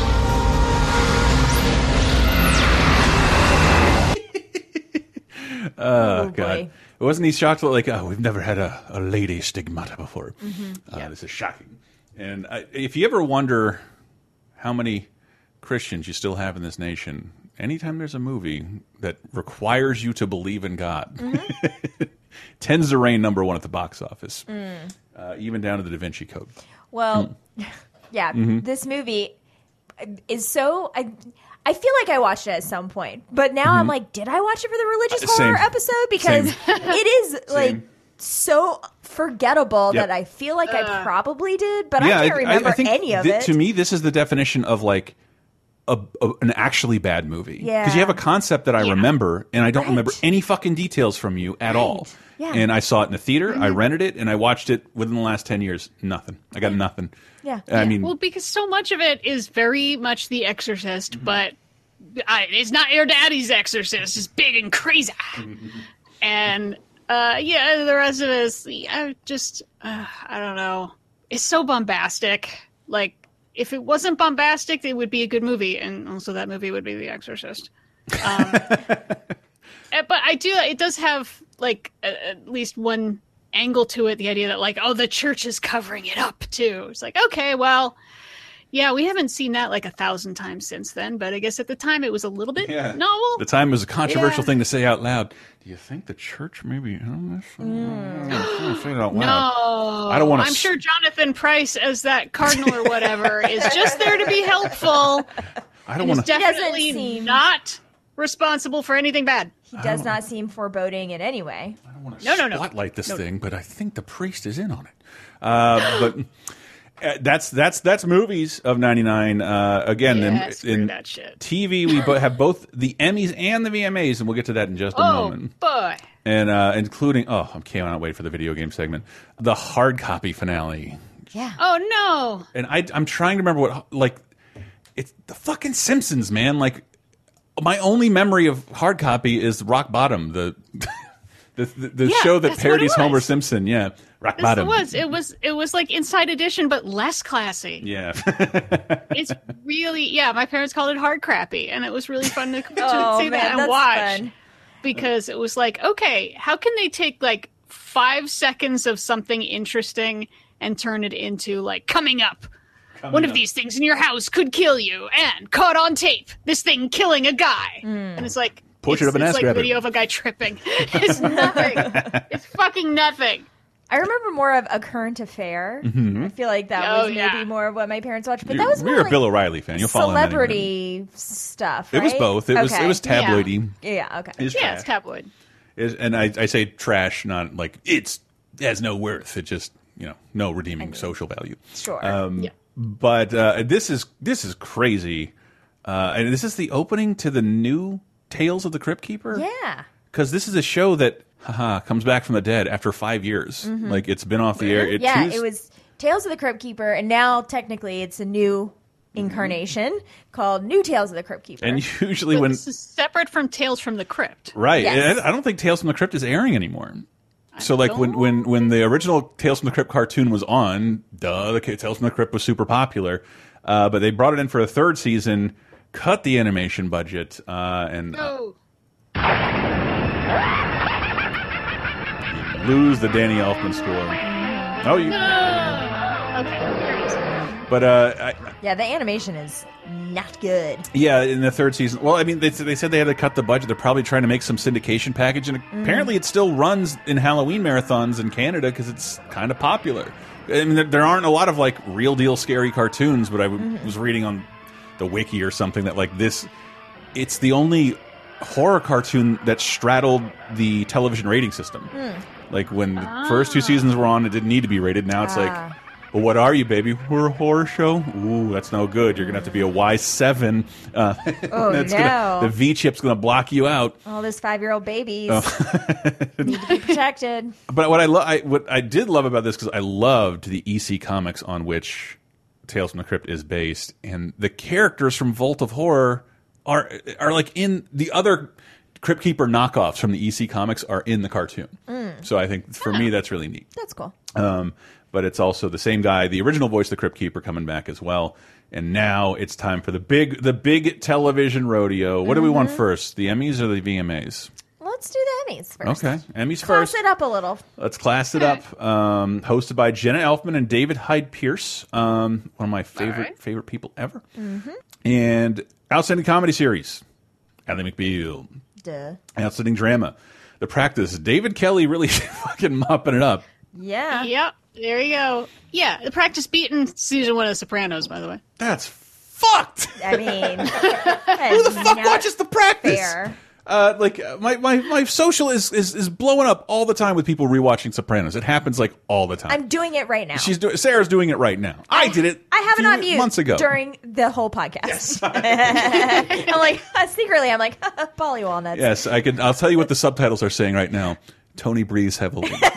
Oh, God. Wasn't he shocked? Like, we've never had a lady stigmata before. This is shocking. And if you ever wonder how many Christians you still have in this nation, anytime there's a movie that requires you to believe in God, tends to reign #1 at the box office, even down to the Da Vinci Code. Well, this movie is so... I feel like I watched it at some point, but now I'm like, did I watch it for the religious horror episode? Because it is like so forgettable that I feel like I probably did, but I can't remember any of it. To me, this is the definition of like an actually bad movie. Because you have a concept that I remember, and I don't remember any fucking details from you at all. Yeah. And I saw it in the theater, I rented it, and I watched it within the last 10 years. Nothing. I got nothing. Yeah. I mean, well, because so much of it is very much The Exorcist, but it's not your daddy's Exorcist. It's big and crazy. And the rest of it is I don't know. It's so bombastic. Like, if it wasn't bombastic, it would be a good movie, and also that movie would be The Exorcist. But it does have like at least one angle to it, the idea that like, oh, the church is covering it up too. It's like, okay, well, yeah, we haven't seen that like 1,000 times since then, but I guess at the time it was a little bit novel. The time was a controversial thing to say out loud. Do you think the church maybe on this? Say it out loud. No, I don't want to. I'm sure Jonathan Pryce, as that cardinal or whatever, is just there to be helpful. I don't want to. Definitely not responsible for anything bad. He does not seem foreboding in any way. I don't want to spotlight this thing, but I think the priest is in on it. But that's movies of '99. Again, in that shit. TV, we have both the Emmys and the VMAs, and we'll get to that in just a moment. Oh boy! And including, I cannot wait for the video game segment, the hard copy finale. Yeah. Oh no! And I'm trying to remember what it's the fucking Simpsons, man. Like, my only memory of hard copy is Rock Bottom, the show that parodies Homer Simpson. Yeah, Rock Bottom. It was like Inside Edition, but less classy. Yeah, it's really my parents called it hard crappy, and it was really fun to see that and that's watch fun. Because it was like, okay, how can they take like 5 seconds of something interesting and turn it into like coming up? One of these things in your house could kill you, and caught on tape, this thing killing a guy. And it's like portrait of an ass like grabber. Video of a guy tripping. It's nothing. It's fucking nothing. I I remember more of A Current Affair. I feel like that was maybe more of what my parents watched, but that was more You're a like Bill O'Reilly fan. You'll follow him anywhere. celebrity stuff, right? It was both. It was tabloidy. Yeah, okay. It's tabloid. And I say trash, not like it has no worth. It just, no redeeming social value. Sure. But this is crazy. And this is the opening to the new Tales of the Crypt Keeper. Yeah. Because this is a show that comes back from the dead after 5 years. Like, it's been off the air. It was Tales of the Crypt Keeper, and now technically it's a new incarnation called New Tales of the Crypt Keeper. And usually when... This is separate from Tales from the Crypt. Right. Yes. I don't think Tales from the Crypt is airing anymore. So, like, when the original Tales from the Crypt cartoon was on, the Tales from the Crypt was super popular. But they brought it in for a third season, cut the animation budget, and... lose the Danny Elfman score. Oh, you... But the animation is not good. Yeah, in the third season. Well, I mean, they said they had to cut the budget. They're probably trying to make some syndication package, and apparently it still runs in Halloween marathons in Canada because it's kind of popular. I mean, there aren't a lot of like real deal scary cartoons, but I was reading on the wiki or something that like this, it's the only horror cartoon that straddled the television rating system. Like when the first 2 seasons were on, it didn't need to be rated. Now it's like, well, what are you, baby? We're a horror show? Ooh, that's no good. You're going to have to be a Y7. The V-chip's going to block you out. All those 5-year-old babies need to be protected. But what I did love about this, because I loved the EC comics on which Tales from the Crypt is based, and the characters from Vault of Horror are like in the other Crypt Keeper knockoffs from the EC comics are in the cartoon. So I think for me that's really neat. That's cool. But it's also the same guy, the original voice of the Crypt Keeper, coming back as well. And now it's time for the big television rodeo. What do we want first, the Emmys or the VMAs? Let's do the Emmys first. Okay, Emmys Class first. it up a little. Let's class it up. Hosted by Jenna Elfman and David Hyde Pierce. One of my favorite people ever. And outstanding comedy series, Ally McBeal. Duh. Outstanding drama, The Practice. David Kelly really fucking mopping it up. Yeah. Yep. There you go. Yeah, The Practice beaten season 1 of The Sopranos, by the way. That's fucked. I mean, who the fuck watches The Practice? Fair. Like my social is blowing up all the time with people rewatching Sopranos. It happens like all the time. I'm doing it right now. Sarah's doing it right now. I did it. I have it on mute months ago during the whole podcast. Yes. I'm like secretly. I'm like Polly Walnuts. Yes, I can. I'll tell you what the subtitles are saying right now. Tony breathes heavily. You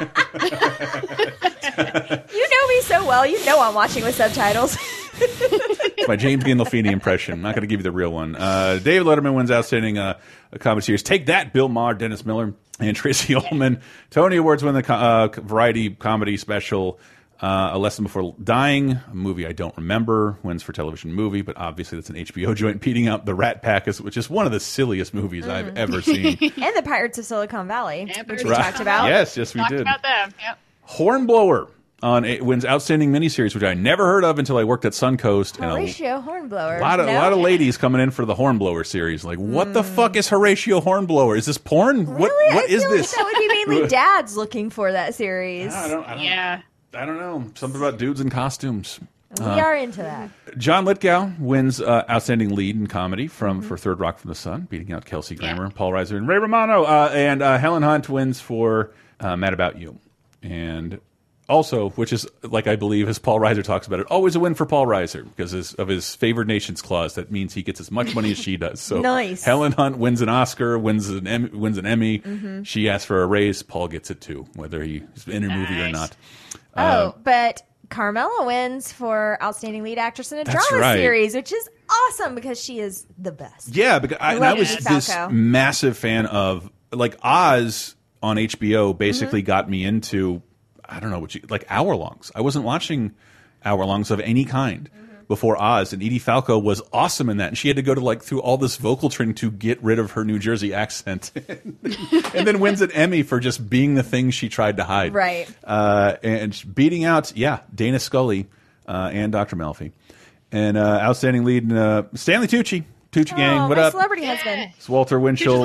know me so well. You know I'm watching with subtitles. My James Gandolfini impression. I'm not going to give you the real one. David Letterman wins outstanding comedy series. Take That, Bill Maher, Dennis Miller, and Tracy Ullman. Tony Awards win the variety comedy special. A Lesson Before Dying, a movie I don't remember, wins for television movie, but obviously that's an HBO joint, beating out The Rat Pack, which is one of the silliest movies I've ever seen. And the Pirates of Silicon Valley, which we talked about. Yes, we talked did. About them. Yep. Hornblower wins outstanding miniseries, which I never heard of until I worked at Suncoast. Horatio Hornblower. A lot of ladies coming in for the Hornblower series. Like, what the fuck is Horatio Hornblower? Is this porn? Really? What is this? Like that would be mainly dads looking for that series. I don't know. Something about dudes in costumes. We are into that. John Lithgow wins outstanding lead in comedy for Third Rock from the Sun, beating out Kelsey Grammer, Paul Reiser, and Ray Romano. And Helen Hunt wins for Mad About You. And also, which is, like I believe, as Paul Reiser talks about it, always a win for Paul Reiser because of his favored nations clause. That means he gets as much money as she does. So nice. Helen Hunt wins an Oscar, wins an Emmy. She asks for a raise. Paul gets it too, whether he's in a movie or not. But Carmela wins for Outstanding Lead Actress in a Drama Series, which is awesome because she is the best. Yeah, because I was this massive fan of, like, Oz on HBO basically got me into, I don't know, like hour-longs. I wasn't watching hour-longs of any kind before Oz, and Edie Falco was awesome in that, and she had to go to through all this vocal training to get rid of her New Jersey accent, and then wins an Emmy for just being the thing she tried to hide. Right. And beating out, Dana Scully and Dr. Melfi, and outstanding lead Stanley Tucci. Tucci gang, what my up? celebrity husband. It's Walter Winchell.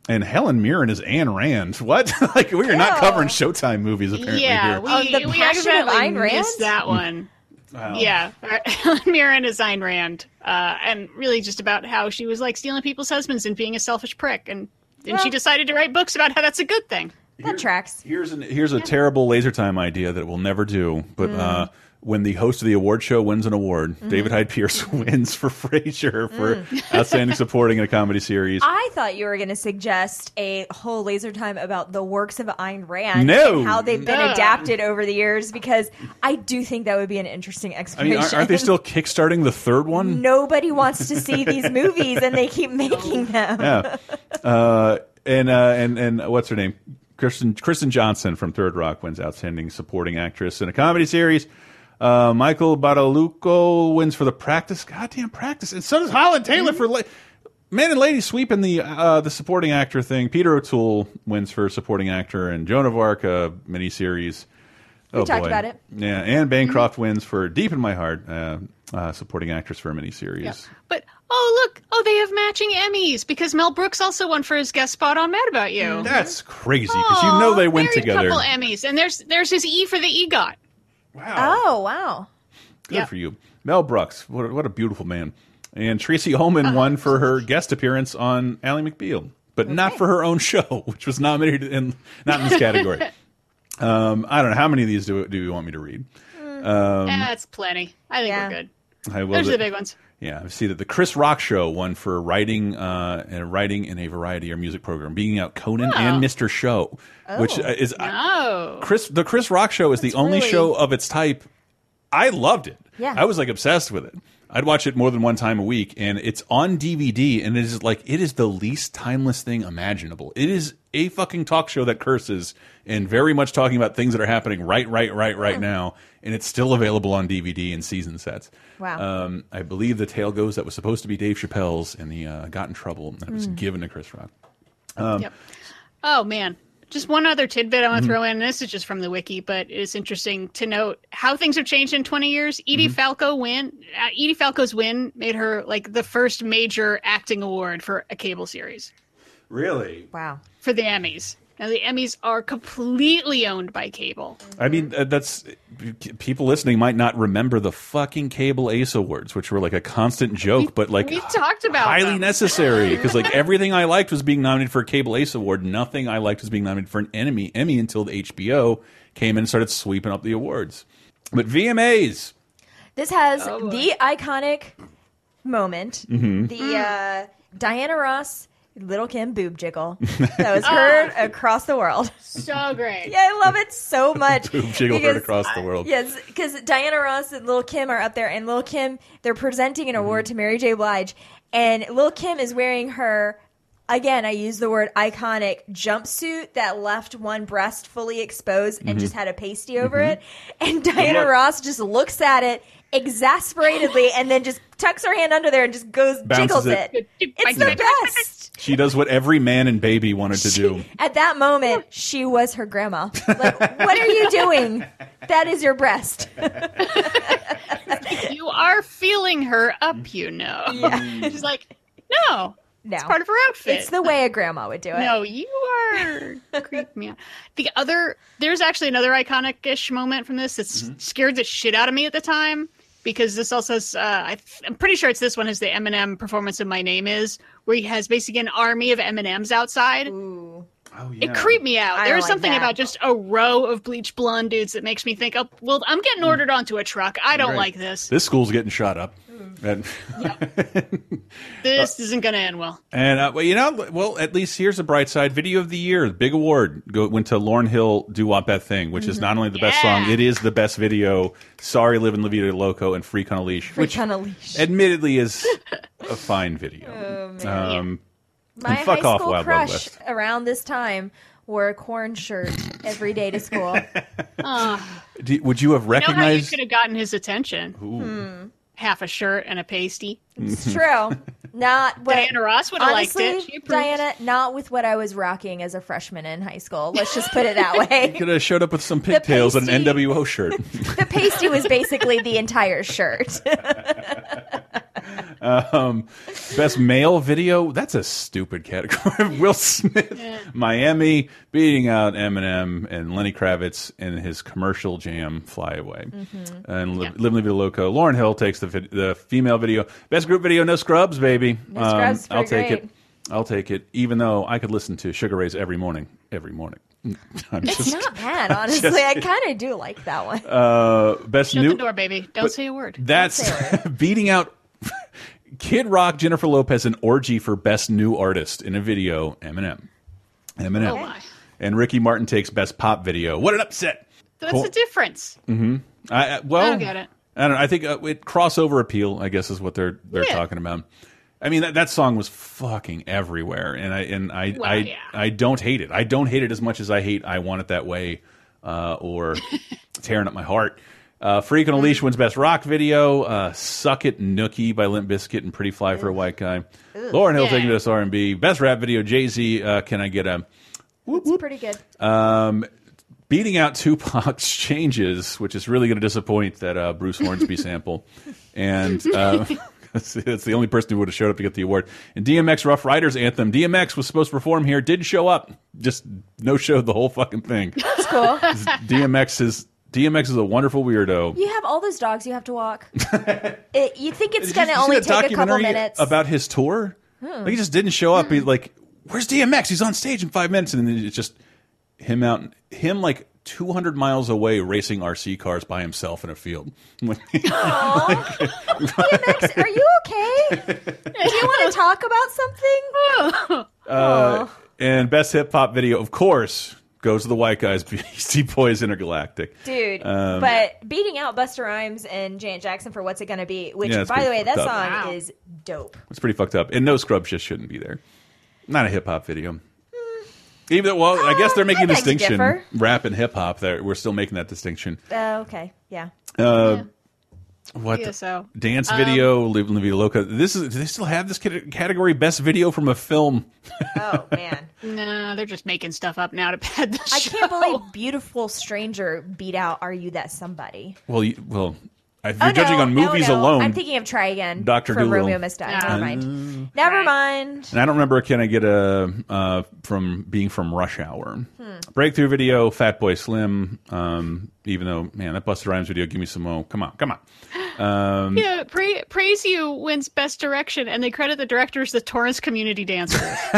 And Helen Mirren is Ayn Rand. What? Like, we are not covering Showtime movies, apparently. Yeah, here. we accidentally missed that one. Wow. Yeah, Helen Mirren is Ayn Rand, and really just about how she was like stealing people's husbands and being a selfish prick, and she decided to write books about how that's a good thing. That tracks. Here's a terrible Laser Time idea that we'll never do, but when the host of the award show wins an award, David Hyde Pierce wins for Frasier for Outstanding Supporting in a Comedy Series. I thought you were going to suggest a whole Laser Time about the works of Ayn Rand No. and how they've been adapted over the years, because I do think that would be an interesting I mean, exploration. aren't they still kickstarting the third one? Nobody wants to see these movies, and they keep making them. Yeah. And what's her name? Kristen Johnson from Third Rock wins Outstanding Supporting Actress in a Comedy Series. Michael Badalucco wins for The Practice. Goddamn Practice. And so does Holland Taylor for Man and Lady sweeping the supporting actor thing. Peter O'Toole wins for supporting actor, and Joan of Arc miniseries. We talked about it. Yeah, Anne Bancroft wins for Deep in My Heart, supporting actress for a miniseries. Yeah. But look, they have matching Emmys because Mel Brooks also won for his guest spot on Mad About You. That's crazy because they went together. Couple Emmys, and there's his E for the EGOT. Wow. Oh, wow. Good for you. Mel Brooks, what a beautiful man. And Tracy Ullman won for her guest appearance on Ally McBeal, but not for her own show, which was nominated not in this category. I don't know. How many of these do you want me to read? That's plenty. I think we're good. Those are the big ones. Yeah, I see that the Chris Rock Show won for writing in a variety or music program, beating out Conan and Mr. Show, which is the Chris Rock Show is the only show of its type. I loved it. Yeah. I was like obsessed with it. I'd watch it more than one time a week, and it's on DVD, and it is the least timeless thing imaginable. It is a fucking talk show that curses and very much talking about things that are happening right now, and it's still available on DVD and season sets. Wow. I believe the tale goes that was supposed to be Dave Chappelle's, and he got in trouble, and it was given to Chris Rock. Yep. Oh, man. Just one other tidbit I want to throw in. This is just from the wiki, but it's interesting to note how things have changed in 20 years. Edie Falco's win made her like the first major acting award for a cable series. Really? Wow. For the Emmys. Now, the Emmys are completely owned by cable. I mean, that's people listening might not remember the fucking Cable Ace Awards, which were like a constant joke, but like we talked about highly necessary because like everything I liked was being nominated for a Cable Ace Award. Nothing I liked was being nominated for an Emmy until the HBO came in and started sweeping up the awards. But VMAs. This has the iconic moment, the Diana Ross Little Kim boob jiggle that was heard across the world. So great. Yeah, I love it so much. Boob jiggle heard across the world. Yes, because Diana Ross and Little Kim are up there, and Little Kim, they're presenting an award to Mary J. Blige, and Little Kim is wearing her, again, I use the word iconic, jumpsuit that left one breast fully exposed and just had a pasty over it, and Diana Ross just looks at it exasperatedly and then just tucks her hand under there and just jiggles it. It's the best. She does what every man and baby wanted to do. At that moment, she was her grandma. Like, what are you doing? That is your breast. You are feeling her up, you know. Yeah. She's like, no. It's part of her outfit. It's the way a grandma would do it. No, you are creeping me out. There's actually another iconic-ish moment from this that scared the shit out of me at the time, because this also has, I'm pretty sure it's this one, is the Eminem performance of My Name Is, where he has basically an army of M&Ms outside. Ooh. Oh, yeah. It creeped me out. There's something that. about just a row of bleached blonde dudes that makes me think, I'm getting ordered onto a truck. I don't like this. This school's getting shot up. And this isn't going to end well. And at least here's the bright side. Video of the year, the big award went to Lauryn Hill, "Do Wop That Thing," which is not only the best song, it is the best video. Sorry, Livin' La Vida Loco and Freak on a Leash, which admittedly is a fine video. Oh, man. My fuck high off, school Wild Wild crush West. around this time wore a corn shirt every day to school. Would you have recognized? You know how you could have gotten his attention? Half a shirt and a pasty. It's true. Not what, Diana Ross would have liked it. Honestly, Diana, not with what I was rocking as a freshman in high school. Let's just put it that way. You could have showed up with some pigtails and an NWO shirt. The pasty was basically the entire shirt. Best male video. That's a stupid category. Will Smith, Miami, beating out Eminem and Lenny Kravitz in his commercial jam Fly Away. And Live La Vida Loco. Lauryn Hill takes the female video. Best group video, No Scrubs, baby. No Scrubs, I'll take great. it. I'll take it, even though I could listen to Sugar Ray's every morning. It's not bad, honestly. I kind of do like that one. Best Shut new the door, baby. Don't say a word. That's beating out Kid Rock, Jennifer Lopez, and Orgy for Best New Artist in a video. Eminem. Oh my. And Ricky Martin takes Best Pop Video. What an upset! That's the difference. I don't get it. I don't know. I think it crossover appeal, I guess, is what they're talking about. I mean, that song was fucking everywhere, and I don't hate it. I don't hate it as much as I hate I Want It That Way or Tearing Up My Heart. Freak on a Leash wins Best Rock Video. Suck It Nookie by Limp Bizkit and Pretty Fly for a White Guy. Lauryn Hill taking Best R&B. Best Rap Video, Jay-Z, Can I Get a... It's pretty good. Beating out Tupac's Changes, which is really going to disappoint that Bruce Hornsby sample. And... it's the only person who would have showed up to get the award. And DMX Rough Riders Anthem. DMX was supposed to perform here, didn't show up. Just no-showed the whole fucking thing. That's cool. DMX is a wonderful weirdo. You have all those dogs you have to walk. You think it's going to only take a couple minutes. About his tour? Like, he just didn't show up. He's like, where's DMX? He's on stage in 5 minutes. And then it's just him like 200 miles away racing RC cars by himself in a field. DMX, are you okay? Do you want to talk about something? And Best Hip Hop Video, of course, goes to the White Guys, Beastie Boys, Intergalactic. Dude, but beating out Busta Rhymes and Janet Jackson for What's It Gonna Be, which, by the way, that song is dope. It's pretty fucked up. And No Scrubs just shouldn't be there. Not a hip-hop video. Even though, well, I guess they're making a distinction. Rap and hip hop. We're still making that distinction. Okay, yeah. What? Yeah, so. Dance video, Live La Vida Loca. Do they still have this category? Best video from a film. Oh man. No, they're just making stuff up now to pad the show. I can't believe Beautiful Stranger beat out Are You That Somebody? Well. If you're judging on movies alone, I'm thinking of Try Again. Dr. From Dolittle. Romeo Must Die. Never mind. Never mind. And I don't remember. Can I get a from being from Rush Hour? Breakthrough video, Fatboy Slim. Even though, man, that Busta Rhymes video, give me some more. Come on. Yeah, Praise You wins Best Direction, and they credit the directors the Torrance Community Dancers.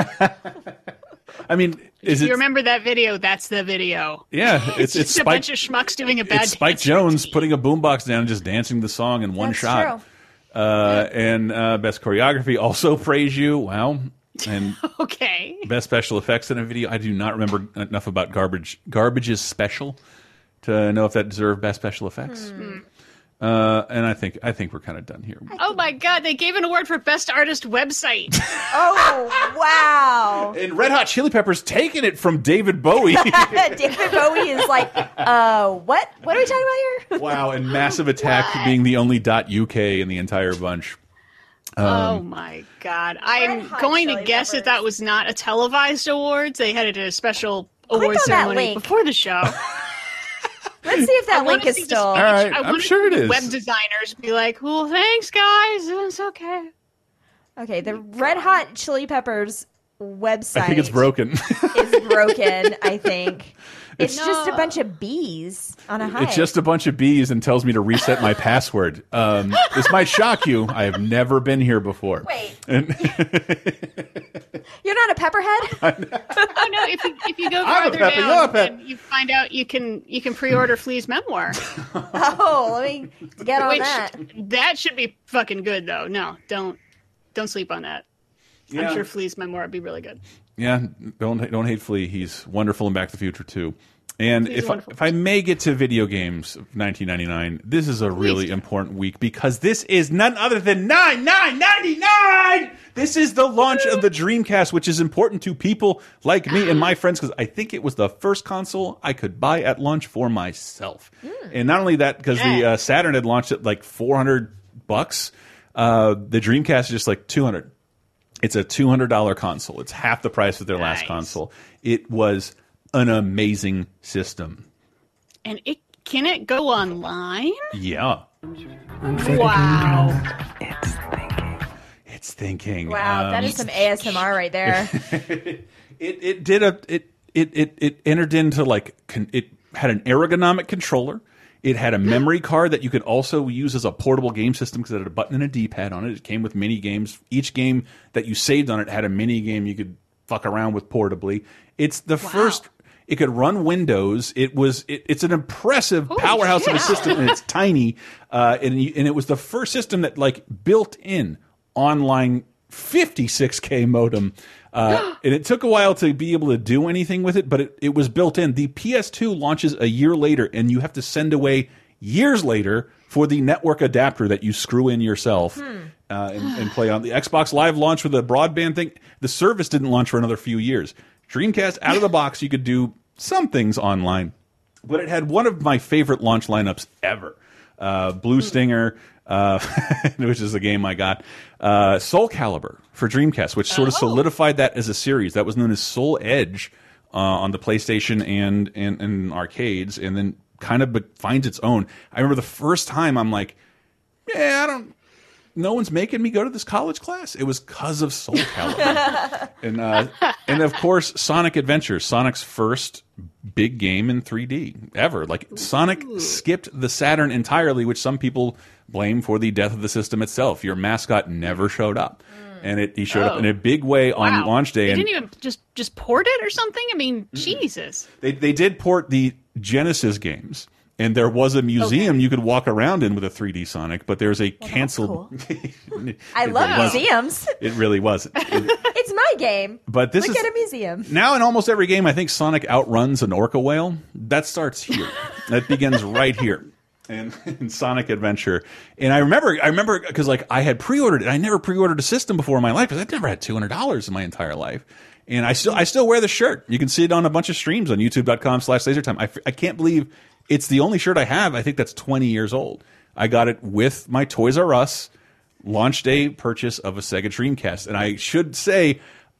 I mean, if you remember that video, that's the video. Yeah, it's just a bunch of schmucks doing a bad It's Spike Jones putting a boombox down and just dancing the song in one shot. True. And Best Choreography, also Praise You. Wow. And okay. Best Special Effects in a video. I do not remember enough about Garbage's special to know if that deserved Best Special Effects. And I think we're kind of done here. Oh my God! They gave an award for Best Artist Website. Oh wow! And Red Hot Chili Peppers taking it from David Bowie. David Bowie is like, what? What are we talking about here? Wow! And Massive Attack being the only .uk in the entire bunch. Oh my God! I'm going to guess that was not a televised awards. They had it at a special award ceremony before the show. Let's see if that link is still. All right, I'm sure it is. Web designers be like, "Well, thanks, guys. It's okay." Okay, the Red Hot Chili Peppers website. I think it's broken. Is broken. I think it's just a bunch of bees on a hike. It's just a bunch of bees and tells me to reset my password. This might shock you. I have never been here before. Wait. You're not a pepperhead? Oh no! If you go farther down, you find out you can pre-order Flea's memoir. Oh, let me get on that. That should be fucking good, though. No, don't sleep on that. Yeah. I'm sure Flea's memoir would be really good. Yeah, don't hate Flea. He's wonderful in Back to the Future too. And if I may get to video games of 1999, this is a really important week because this is none other than 9/9/99. This is the launch of the Dreamcast, which is important to people like me and my friends because I think it was the first console I could buy at launch for myself. And not only that, because the Saturn had launched at like $400, the Dreamcast is just like $200. It's a $200 console. It's half the price of their last console. It was an amazing system. And can it go online? Yeah. Wow. It's thinking. Wow, that is some ASMR right there. It entered into like it had an ergonomic controller. It had a memory card that you could also use as a portable game system because it had a button and a D-pad on it. It came with mini games. Each game that you saved on it had a mini game you could fuck around with portably. It's the first. It could run Windows. It's an impressive powerhouse of a system, and it's tiny. And it was the first system that like built in online 56K modem. And it took a while to be able to do anything with it, but it was built in. The PS2 launches a year later, and you have to send away years later for the network adapter that you screw in yourself and play on. The Xbox Live launched with a broadband thing. The service didn't launch for another few years. Dreamcast, out of the box, you could do some things online. But it had one of my favorite launch lineups ever. Blue Stinger, which is a game I got. Soul Calibur for Dreamcast, which sort of solidified that as a series. That was known as Soul Edge on the PlayStation and arcades, and then kind of finds its own. I remember the first time I'm like, no one's making me go to this college class. It was because of Soul Calibur. and of course, Sonic Adventure, Sonic's first big game in 3D ever. Like Sonic skipped the Saturn entirely, which some people blame for the death of the system itself. Your mascot never showed up. And he showed up in a big way on launch day. They didn't even just port it or something? I mean, Jesus. They did port the Genesis games. And there was a museum you could walk around in with a 3D Sonic, but there's a canceled. Cool. I love museums. It really wasn't. It's my game. But this Look at a museum. Now in almost every game, I think Sonic outruns an orca whale. That starts here. That begins right here. And in Sonic Adventure, and I remember because like I had pre-ordered it. I never pre-ordered a system before in my life because I'd never had $200 in my entire life. And I still wear the shirt. You can see it on a bunch of streams on YouTube.com/LaserTime. I can't believe it's the only shirt I have. I think that's 20 years old. I got it with my Toys R Us launch day purchase of a Sega Dreamcast. And I should say,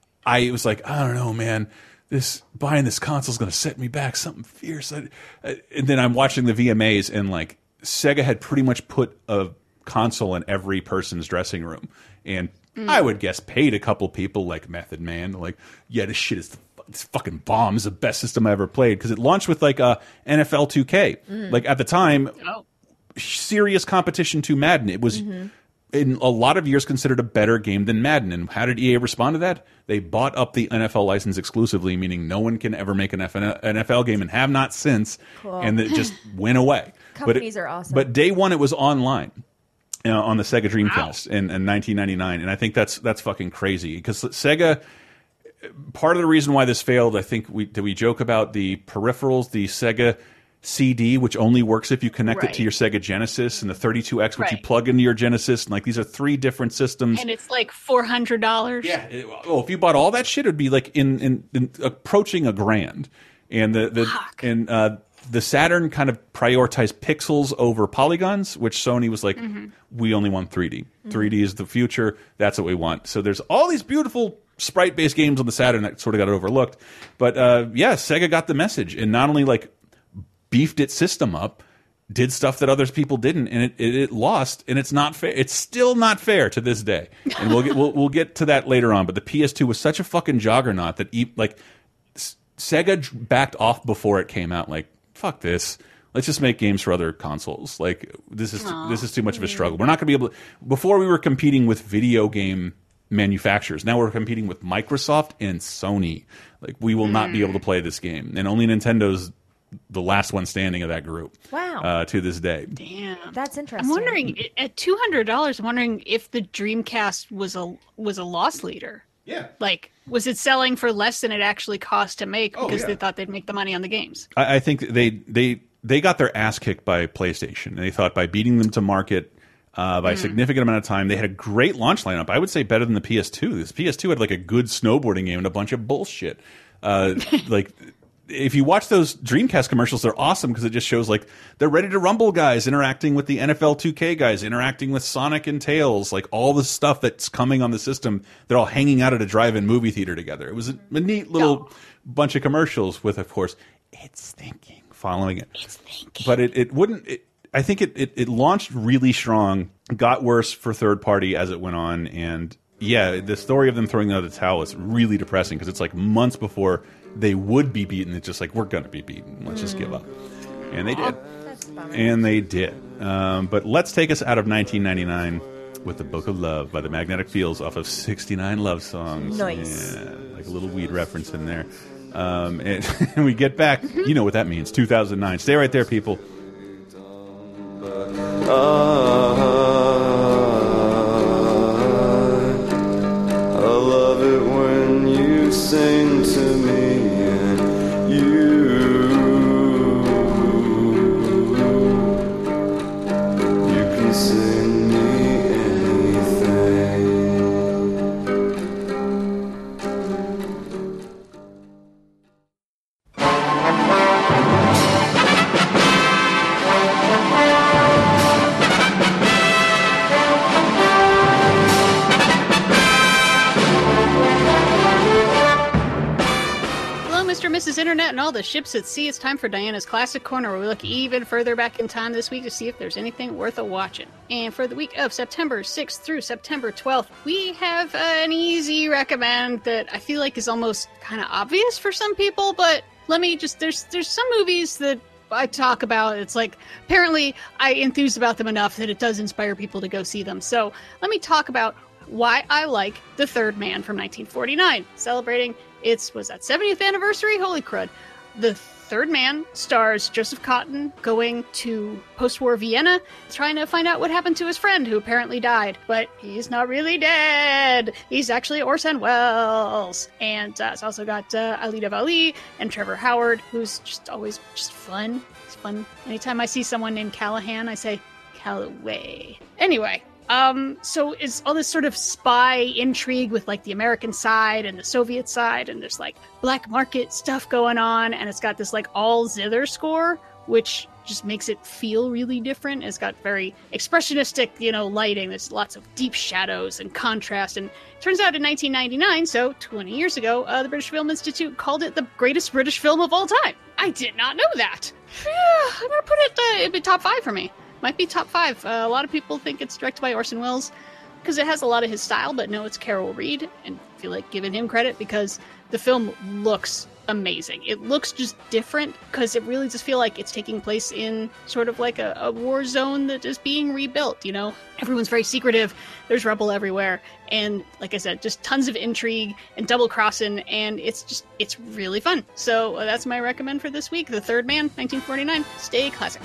I was like, I don't know, man. Buying this console is going to set me back something fierce. And then I'm watching the VMAs, and like Sega had pretty much put a console in every person's dressing room. And I would guess paid a couple people like Method Man, like, yeah, this shit is this fucking bomb. This is the best system I ever played, because it launched with like a NFL 2K. Like at the time, serious competition to Madden. It was in a lot of years considered a better game than Madden. And how did EA respond to that? They bought up the NFL license exclusively, meaning no one can ever make an NFL game and have not since. Cool. And it just went away. Companies are awesome. But day one, it was online. On the Sega Dreamcast in 1999, and I think that's fucking crazy, because Sega. Part of the reason why this failed, I think, we joke about the peripherals, the Sega CD, which only works if you connect it to your Sega Genesis, and the 32X, which you plug into your Genesis, and like these are three different systems, and it's like $400. Yeah, if you bought all that shit, it'd be like in approaching $1,000, and the Saturn kind of prioritized pixels over polygons, which Sony was like, we only want 3D. 3D is the future. That's what we want. So there's all these beautiful sprite-based games on the Saturn that sort of got overlooked. But yeah, Sega got the message, and not only like beefed its system up, did stuff that other people didn't, and it lost, and it's not fair. It's still not fair to this day. And we'll get to that later on. But the PS2 was such a fucking juggernaut that like Sega backed off before it came out. Like, fuck this. Let's just make games for other consoles. Like this is too much of a struggle. We're not going to be able to. Before we were competing with video game manufacturers. Now we're competing with Microsoft and Sony. Like we will not be able to play this game, and only Nintendo's the last one standing of that group. Wow. To this day. Damn, that's interesting. I'm wondering at $200. I'm wondering if the Dreamcast was a loss leader. Yeah. Like, was it selling for less than it actually cost to make because they thought they'd make the money on the games? I think they got their ass kicked by PlayStation, and they thought by beating them to market by a significant amount of time, they had a great launch lineup. I would say better than the PS2. This PS2 had like a good snowboarding game and a bunch of bullshit. Like, if you watch those Dreamcast commercials, they're awesome because it just shows like they're Ready to Rumble guys interacting with the NFL 2K guys, interacting with Sonic and Tails, like all the stuff that's coming on the system. They're all hanging out at a drive-in movie theater together. It was a neat little bunch of commercials with, of course, It's Thinking following it. It's Thinking. But it wouldn't. I think it launched really strong, got worse for third party as it went on, and yeah, the story of them throwing out the towel is really depressing because it's like months before they would be beaten. It's just like, we're going to be beaten. Let's just give up. And they did. And they did. But let's take us out of 1999 with The Book of Love by the Magnetic Fields off of 69 Love Songs. Nice. Yeah, like a little weed reference in there. And we get back. You know what that means. 2009. Stay right there, people. I love it when you sing to me and you can sing me anything. Mrs. Internet and all the ships at sea, it's time for Diana's Classic Corner, where we look even further back in time this week to see if there's anything worth a watching. And for the week of September 6th through September 12th, we have an easy recommend that I feel like is almost kind of obvious for some people, but let me just, there's some movies that I talk about, it's like, apparently I enthuse about them enough that it does inspire people to go see them. So let me talk about why I like The Third Man from 1949, celebrating was that 70th anniversary? Holy crud. The Third Man stars Joseph Cotten going to post-war Vienna, trying to find out what happened to his friend who apparently died. But he's not really dead. He's actually Orson Welles. And it's also got Alida Valli and Trevor Howard, who's just always just fun. It's fun. Anytime I see someone named Callahan, I say, Callaway. Anyway. So it's all this sort of spy intrigue with like the American side and the Soviet side, and there's like black market stuff going on, and it's got this like all zither score, which just makes it feel really different. It's got very expressionistic, lighting. There's lots of deep shadows and contrast, and it turns out in 1999, so 20 years ago, the British Film Institute called it the greatest British film of all time. I did not know that. I'm gonna put it in the top 5 for me. Might be top 5. A lot of people think it's directed by Orson Welles because it has a lot of his style, but no, it's Carol Reed, and I feel like giving him credit because the film looks amazing. It looks just different because it really does feel like it's taking place in sort of like a war zone that is being rebuilt, Everyone's very secretive. There's rubble everywhere. And like I said, just tons of intrigue and double crossing, and it's really fun. So that's my recommend for this week. The Third Man, 1949. Stay classic.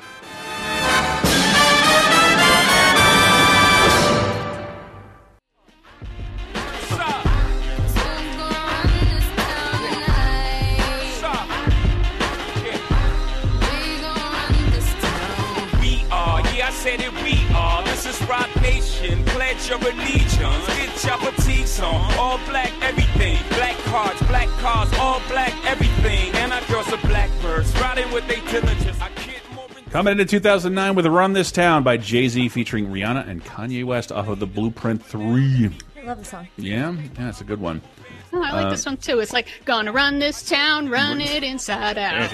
Said it, we are. This is Rock Nation. Pledge your allegiance. Get your fatigues on. All black everything. Black cars, all black everything. And our girls are blackbirds. Riding with their diligence. Coming into 2009 with Run This Town by Jay-Z featuring Rihanna and Kanye West off of the Blueprint 3. I love the song. Yeah, it's a good one. Oh, I like this one too. It's like, gonna run this town, run it inside out.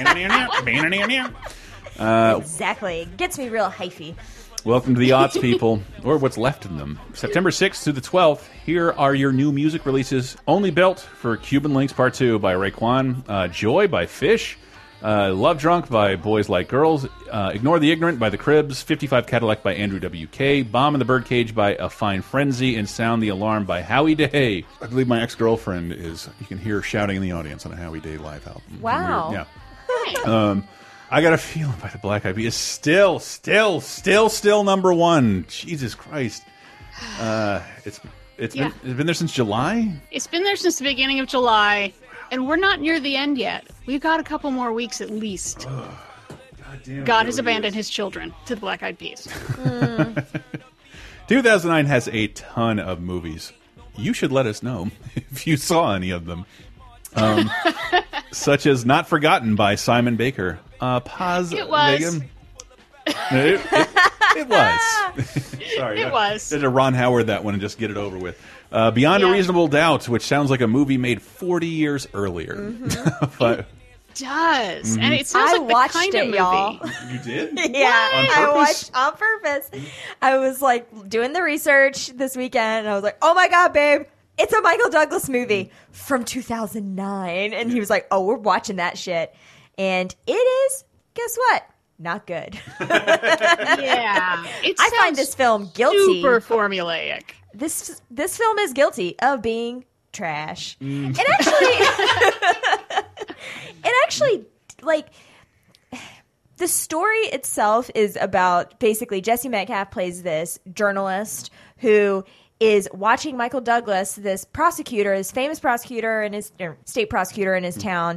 Exactly. Gets me real hyphy. Welcome to the aughts, people, or what's left of them. September 6th through the 12th, here are your new music releases. Only Built for Cuban Links Part 2 by Raekwon, Joy by Fish, Love Drunk by Boys Like Girls, Ignore the Ignorant by The Cribs, 55 Cadillac by Andrew W.K., Bomb in the Birdcage by A Fine Frenzy, and Sound the Alarm by Howie Day. I believe my ex-girlfriend is, you can hear her shouting in the audience on a Howie Day live album. Wow. Yeah. I Got a Feeling by the Black Eyed Peas is still number 1. Jesus Christ. It's been there since July? It's been there since the beginning of July, and we're not near the end yet. We've got a couple more weeks at least. God has abandoned his children to the Black Eyed Peas. 2009 has a ton of movies. You should let us know if you saw any of them. Such as Not Forgotten by Simon Baker. It was. It was. Sorry. It was. Did a Ron Howard that one and just get it over with. Beyond a Reasonable Doubt, which sounds like a movie made 40 years earlier. does, and it sounds like watched the kind of movie. y'all. You did? Yeah, I On watched on purpose. I was like doing the research this weekend, and I was like, "Oh my god, babe, it's a Michael Douglas movie from 2009." And he was like, "Oh, we're watching that shit," and it is. Guess what? Not good. Yeah, I find this film guilty. Super formulaic. This film is guilty of being trash. Mm. It actually, like, the story itself is about basically Jesse Metcalfe plays this journalist who is watching Michael Douglas, this prosecutor, this famous prosecutor in his state prosecutor in his town.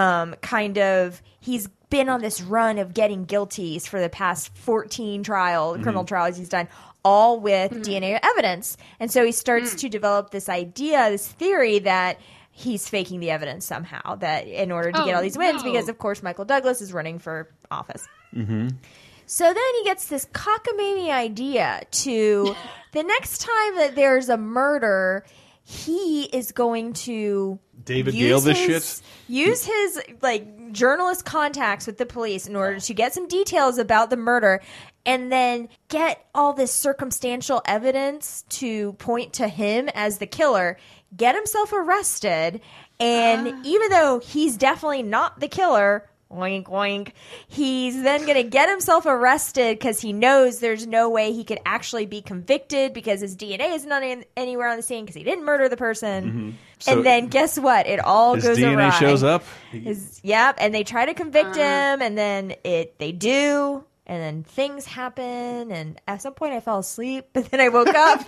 He's been on this run of getting guilties for the past 14 criminal trials he's done, all with DNA evidence. And so he starts to develop this idea, this theory that he's faking the evidence somehow, that in order to get all these wins, because of course Michael Douglas is running for office. Mm-hmm. So then he gets this cockamamie idea to the next time that there's a murder, he is going to David Gale this shit? Use his like journalist contacts with the police in order to get some details about the murder, and then get all this circumstantial evidence to point to him as the killer, get himself arrested, and even though he's definitely not the killer, oink, oink, he's then going to get himself arrested because he knows there's no way he could actually be convicted because his DNA is not anywhere on the scene because he didn't murder the person. Mm-hmm. So and then guess what? It all his goes DNA awry. shows up? Yep, and they try to convict him, and then they do. And then things happen, and at some point I fell asleep, but then I woke up,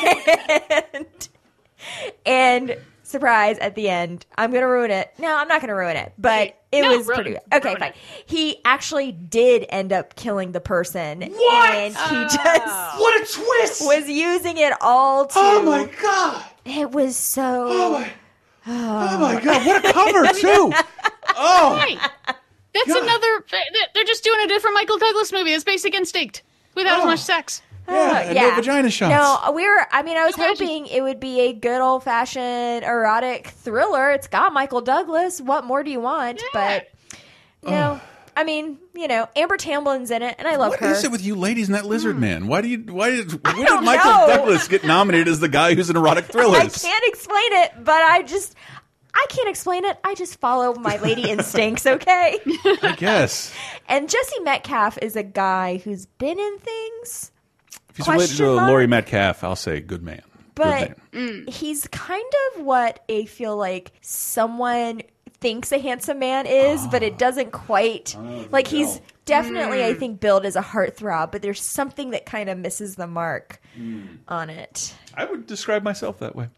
and surprise, at the end, I'm going to ruin it. No, I'm not going to ruin it, but it was pretty good. Okay, fine. He actually did end up killing the person. What? And he just... What a twist! Was using it all to... Oh my god! It was so... Oh my god, what a cover, too! Oh! Right. That's another... They're just doing a different Michael Douglas movie. It's Basic Instinct without as much sex. No vagina shots. No, I was hoping it would be a good old-fashioned erotic thriller. It's got Michael Douglas. What more do you want? Yeah. But, no. I mean, Amber Tamblin's in it, and I love her. What is it with you ladies and that lizard man? Why did Michael Douglas get nominated as the guy who's in erotic thrillers? I can't explain it, but I can't explain it. I just follow my lady instincts, okay? I guess. And Jesse Metcalfe is a guy who's been in things. If he's related to Laurie Metcalf, I'll say good man. But he's kind of what I feel like someone thinks a handsome man is, but it doesn't quite. Like, he's definitely, I think, billed as a heartthrob, but there's something that kind of misses the mark on it. I would describe myself that way.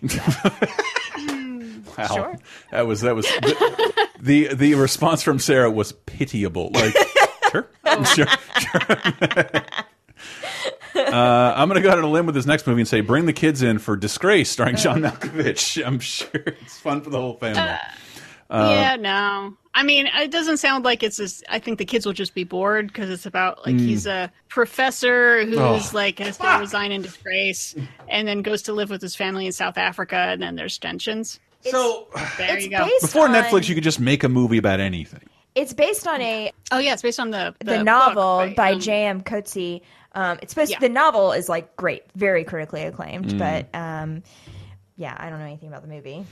Wow. Sure. That was the response from Sarah was pitiable. Like, sure. I'm going to go out on a limb with this next movie and say, bring the kids in for Disgrace, starring John Malkovich. I'm sure it's fun for the whole family. Yeah, no. I mean, it doesn't sound like it's just, I think the kids will just be bored because it's about, like, he's a professor who's, has to resign in disgrace and then goes to live with his family in South Africa, and then there's tensions. So, there you go. Before Netflix, you could just make a movie about anything. It's based on it's based on the novel book, right? by J.M. Coetzee. It's supposed the novel is like great, very critically acclaimed, but I don't know anything about the movie.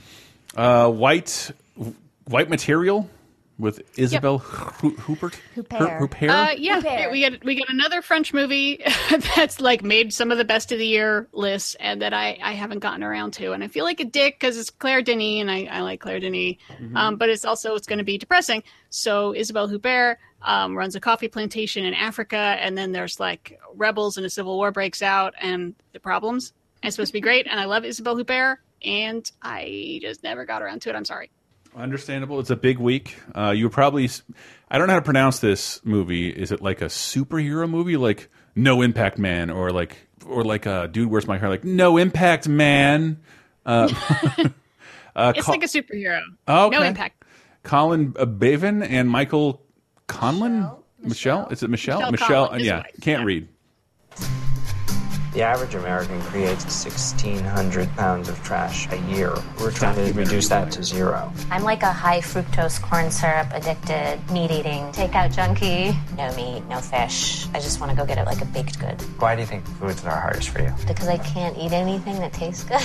White Material with Isabelle Huppert. Huppert. We get another French movie that's like made some of the best of the year lists, and that I haven't gotten around to, and I feel like a dick because it's Claire Denis, and I like Claire Denis, but it's going to be depressing. So Isabelle Huppert runs a coffee plantation in Africa, and then there's like rebels and a civil war breaks out, and the problems. And it's supposed to be great, and I love Isabelle Huppert, and I just never got around to it. I'm sorry. Understandable. It's a big week. You probably, I don't know how to pronounce this movie. Is it like a superhero movie, like No Impact Man, or like Dude, Where's My Car? Like No Impact Man. It's like a superhero. Oh, okay. No Impact. Colin Bavin and Michael Conlon. Michelle. Is it Michelle? Michelle. Yeah. Can't read. The average American creates 1,600 pounds of trash a year. We're trying to reduce that to 0. I'm like a high fructose corn syrup addicted, meat eating, takeout junkie. No meat, no fish. I just want to go get it like a baked good. Why do you think foods are hardest for you? Because I can't eat anything that tastes good.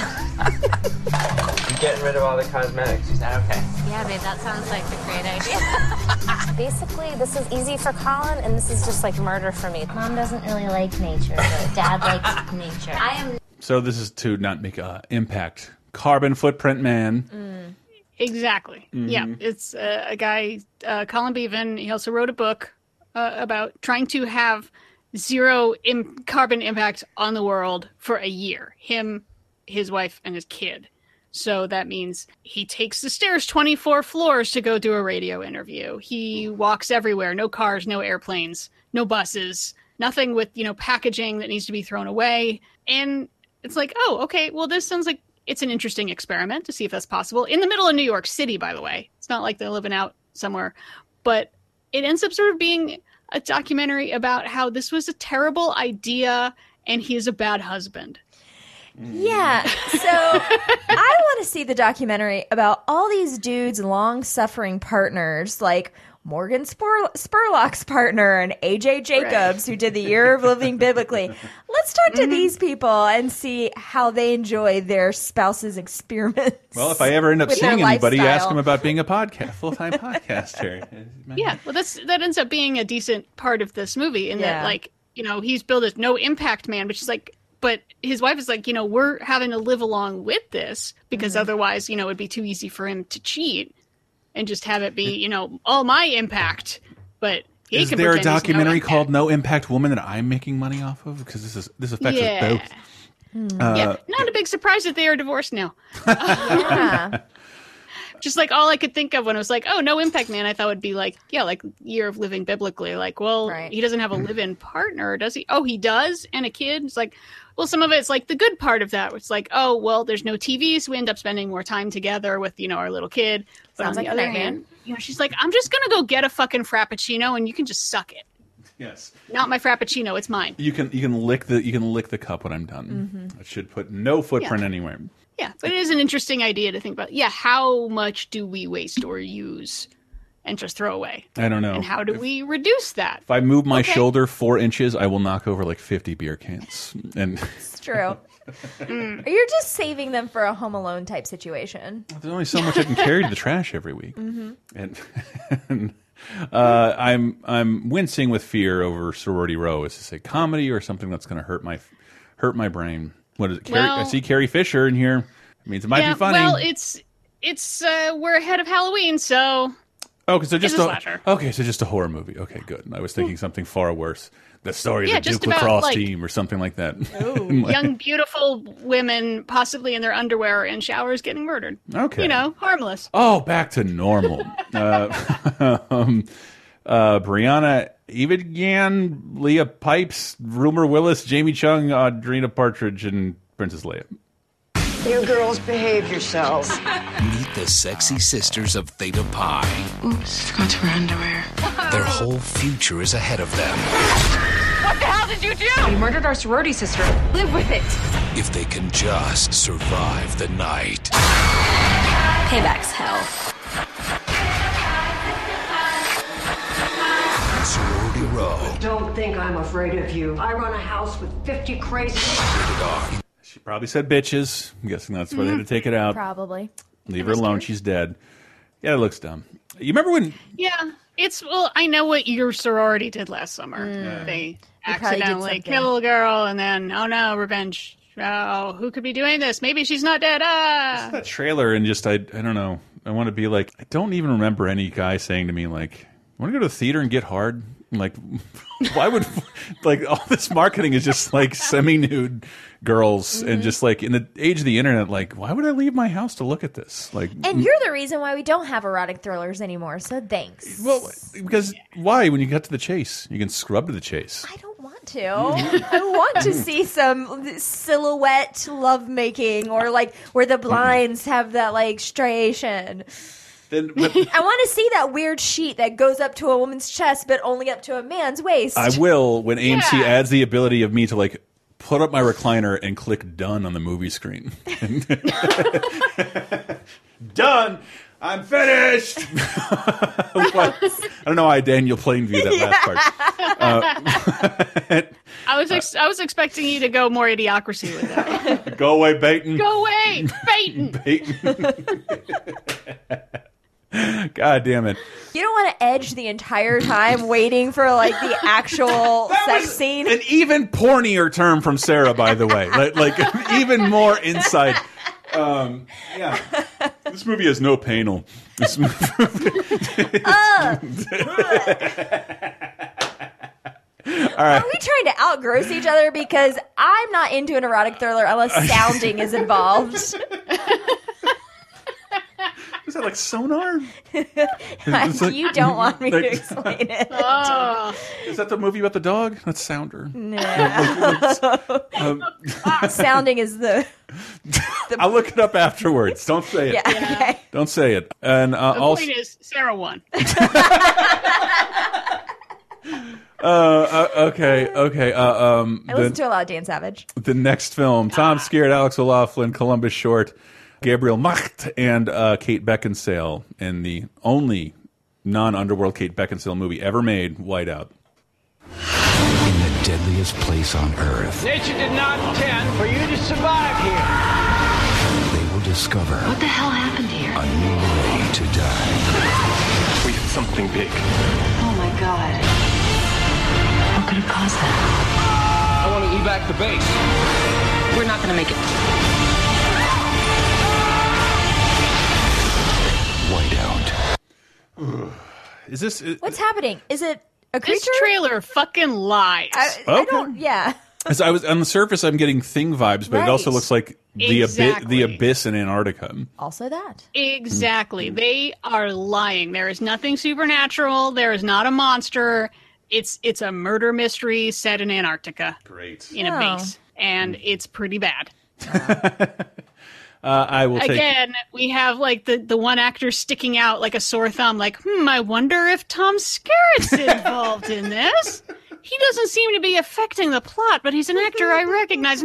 You're getting rid of all the cosmetics. Is that okay? Yeah, babe, that sounds like a great idea. Basically, this is easy for Colin, and this is just like murder for me. Mom doesn't really like nature, but Dad likes nature. I am. So this is to not make impact. Carbon footprint man. Exactly. Yeah, it's a guy, Colin Beavan. He also wrote a book about trying to have zero carbon impact on the world for a year. Him, his wife, and his kid. So that means he takes the stairs 24 floors to go do a radio interview. He walks everywhere. No cars, no airplanes, no buses, nothing with, packaging that needs to be thrown away. And it's like, oh, okay, well, this sounds like it's an interesting experiment to see if that's possible. In the middle of New York City, by the way. It's not like they're living out somewhere. But it ends up sort of being a documentary about how this was a terrible idea and he is a bad husband. Yeah, so I want to see the documentary about all these dudes' long-suffering partners, like Morgan Spurlock's partner and AJ Jacobs, who did The Year of Living Biblically. Let's talk to these people and see how they enjoy their spouse's experiments. Well, if I ever end up seeing anybody, ask them about being a full-time podcaster. Yeah, well, that ends up being a decent part of this movie in that, like, he's billed as no impact man, which is like, but his wife is like, we're having to live along with this because otherwise, it'd be too easy for him to cheat and just have it be, all my impact. But he is there a documentary called No Impact Woman that I'm making money off of? Because this affects us both. Yeah, not a big surprise that they are divorced now. Just like all I could think of when it was like, oh, No Impact Man, I thought would be like, like Year of Living Biblically. Like, well, he doesn't have a live-in partner, does he? Oh, he does? And a kid? It's like, well, some of it's like the good part of that. It's like, oh, well, there's no TV, so we end up spending more time together with, our little kid. But Sounds on like the other hand, she's like, I'm just going to go get a fucking Frappuccino and you can just suck it. Yes. Not my Frappuccino, it's mine. You can lick the cup when I'm done. It should put no footprint anywhere. Yeah, but it is an interesting idea to think about. Yeah, how much do we waste or use and just throw away? I don't know. And how do we reduce that? If I move my shoulder 4 inches, I will knock over like 50 beer cans. And it's true. You're just saving them for a Home Alone type situation. There's only so much I can carry to the trash every week. And I'm wincing with fear over Sorority Row. Is this a comedy or something that's going to hurt my brain? What is it? I see Carrie Fisher in here. It means it might be funny. Well, it's we're ahead of Halloween, so so just a horror movie. Okay, good. I was thinking something far worse. The story of the Duke Lacrosse team or something like that. Young, beautiful women, possibly in their underwear in showers, getting murdered. Okay, harmless. Oh, back to normal. Brianna Evigan, Leah Pipes, Rumor Willis, Jamie Chung, Audrina Partridge, and Princess Leia. You girls behave yourselves. Meet the sexy sisters of Theta Pi. Oops, got to her underwear. Their whole future is ahead of them. What the hell did you do? You murdered our sorority sister. Live with it. If they can just survive the night. Payback's hell. Sorority Row. Don't think I'm afraid of you. I run a house with 50 crazy... She probably said bitches. I'm guessing that's where they had to take it out. Probably. Leave her alone. She's dead. Yeah, it looks dumb. You remember when... Yeah. I know what your sorority did last summer. They accidentally kill a girl and then, oh no, revenge. Oh, who could be doing this? Maybe she's not dead. It's that trailer and just, I don't know. I want to be like, I don't even remember any guy saying to me like, want to go to the theater and get hard? Like, why would, like, all this marketing is just like semi-nude girls and just like in the age of the internet, like, why would I leave my house to look at this? Like, and you're the reason why we don't have erotic thrillers anymore, so thanks. Well, because why? When you get to the chase, you can scrub to the chase. I don't want to. I want to see some silhouette lovemaking or like where the blinds have that like striation. I want to see that weird sheet that goes up to a woman's chest, but only up to a man's waist. I will when AMC adds the ability of me to like put up my recliner and click done on the movie screen. Done. I'm finished. I don't know why Daniel Plainview that last part. I was expecting you to go more Idiocracy with that. Go away, Baton. Go away, Baton. God damn it. You don't want to edge the entire time waiting for like the actual sex scene. An even pornier term from Sarah, by the way. Like even more insight. Yeah. This movie has no panel. This movie All right. Are we trying to outgross each other? Because I'm not into an erotic thriller unless sounding is involved. Is that like sonar? You don't want me to explain it. Is that the movie about the dog? That's Sounder. No. Sounding is the I'll look it up afterwards. Don't say it. Yeah, okay. Don't say it. And The also, point is, Sarah won. okay. I listen to a lot of Dan Savage. The next film: Tom Skerritt, Alex O'Loughlin, Columbus Short, Gabriel Macht, and Kate Beckinsale in the only non-Underworld Kate Beckinsale movie ever made, Whiteout. In the deadliest place on Earth, Nature did not intend for you to survive here. they will discover What the hell happened here? a new way to die. We have something big. Oh my god. What could have caused that? I want to evac the base. We're not gonna make it. Whiteout. Is this? What's happening? Is it a creature? This trailer fucking lies. I don't. Yeah. As I was on the surface, I'm getting Thing vibes, but it also looks like the abyss in Antarctica. Also that. Exactly. They are lying. There is nothing supernatural. There is not a monster. It's a murder mystery set in Antarctica. Great. In a base. And it's pretty bad. I will take... Again, we have like the one actor sticking out like a sore thumb, like, I wonder if Tom Skerritt's involved in this. He doesn't seem to be affecting the plot, but he's an actor I recognize.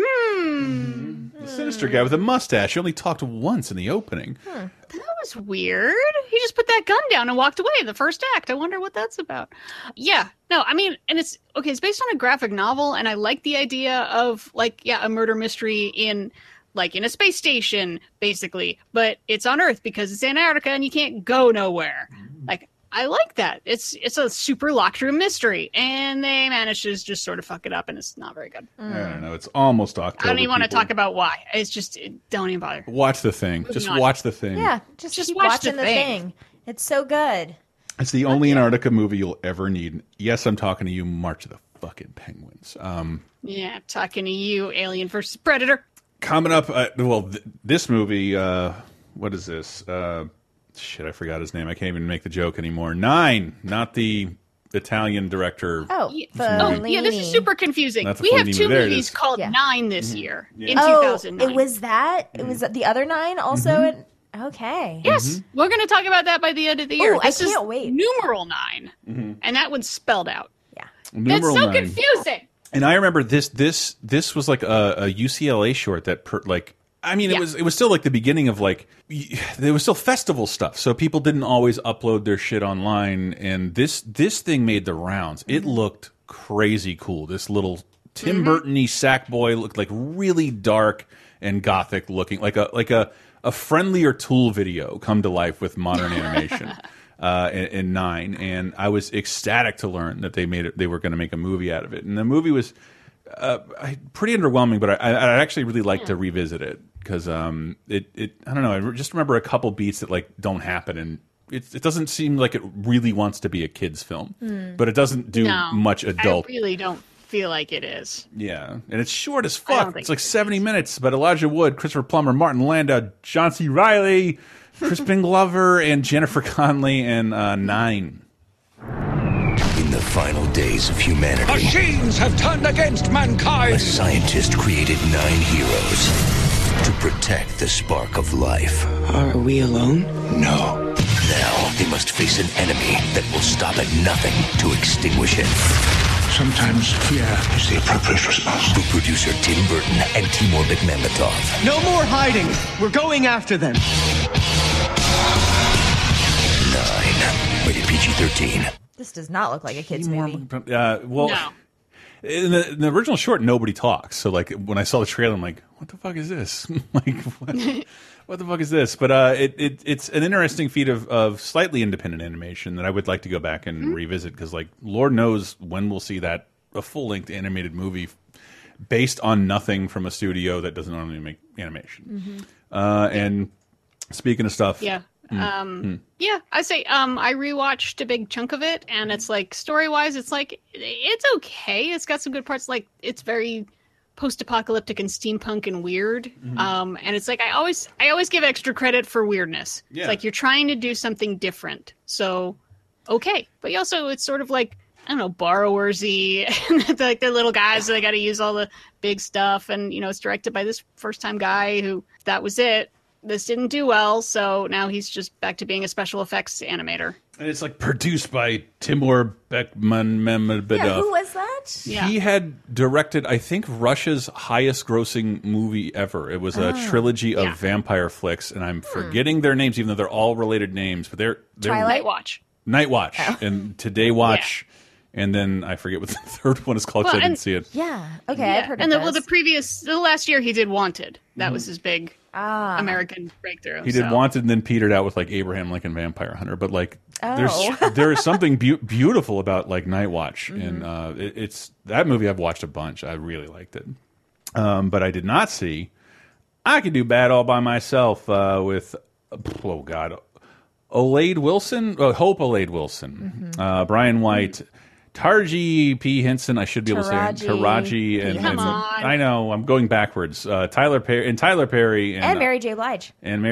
The sinister guy with a mustache. He only talked once in the opening. That was weird. He just put that gun down and walked away the first act. I wonder what that's about. Yeah. No, I mean, and it's based on a graphic novel, and I like the idea of a murder mystery in a space station, basically, but it's on Earth because it's Antarctica and you can't go nowhere. I like that. It's a super locked room mystery, and they managed to just sort of fuck it up, and it's not very good. I don't know. It's almost October. I don't even want to talk about why. It's just don't even bother. Watch The Thing. Just watch The Thing. Yeah, just keep watch watching The Thing. It's so good. It's the only Antarctica movie you'll ever need. Yes, I'm talking to you, March of the fucking Penguins. Yeah, talking to you, Alien vs. Predator. Coming up, this movie, what is this? Shit, I forgot his name. I can't even make the joke anymore. 9, not the Italian director. Yeah, this is super confusing. That's We have Fellini. two There it movies is. called 9 this year in Oh, 2009. it was that? It was the other 9 also? Okay. Yes, we're going to talk about that by the end of the year. Ooh, This I can't is wait. numeral 9, and that one's spelled out. Yeah, Numeral it's so 9. confusing. And I remember this was like a UCLA short that it was still like the beginning of there was still festival stuff, so people didn't always upload their shit online, and this thing made the rounds. It looked crazy cool. This little Tim Burton-y Sackboy looked like really dark and gothic looking, like a friendlier Tool video come to life with modern animation. In 9, and I was ecstatic to learn that they were going to make a movie out of it, and the movie was pretty underwhelming, but I actually really like to revisit it because I don't know, I just remember a couple beats that don't happen, and it doesn't seem like it really wants to be a kid's film, but it doesn't do much adult. I really don't feel like it is. Yeah, and it's short as fuck. It's like 70 minutes, but Elijah Wood, Christopher Plummer, Martin Landau, John C. Reilly, Crispin Glover, and Jennifer Connelly, and 9. In the final days of humanity, Machines have turned against mankind. a scientist created 9 heroes to protect the spark of life. Are we alone? No. Now they must face an enemy that will stop at nothing to extinguish it. Sometimes fear is the appropriate response. With producer Tim Burton and Timur Bekmambetov. No more hiding. We're going after them. 9. Rated PG-13. This does not look like a kid's movie. Well, No. in the original short, nobody talks. So, like, when I saw the trailer, I'm like, what the fuck is this? Like, what the fuck is this? But it's an interesting feat of slightly independent animation that I would like to go back and revisit, because, like, Lord knows when we'll see a full-length animated movie based on nothing from a studio that doesn't normally make animation. And speaking of stuff... Yeah. Yeah, I say I rewatched a big chunk of it, and it's like story-wise, it's like it's okay. It's got some good parts. Like it's very post-apocalyptic and steampunk and weird. And it's like I always give extra credit for weirdness. Yeah. It's like you're trying to do something different, so okay. But also, it's sort of like I don't know, borrowersy, and like the little guys, so they got to use all the big stuff, and it's directed by this first-time guy who that was it. This didn't do well, so now he's just back to being a special effects animator. And it's like produced by Timur Bekmambetov. Yeah, who was that? Yeah. He had directed, I think, Russia's highest-grossing movie ever. It was a trilogy of vampire flicks, and I'm forgetting their names, even though they're all related names. But they're Night Watch. Night Watch and Today Watch, and then I forget what the third one is called because I didn't see it. Yeah, okay, I've heard of this. The last year he did Wanted. That was his big American breakthrough. He did Wanted and then petered out with like Abraham Lincoln Vampire Hunter. But like, there is something beautiful about like Night Watch, and it's that movie I've watched a bunch. I really liked it, but I did not see I Could Do Bad All by Myself with Olayde Wilson, Hope Olayde Wilson, Brian White. Tarji P. Henson, I should be able to say Taraji, and I know I'm going backwards. Tyler Perry and Mary J. Blige and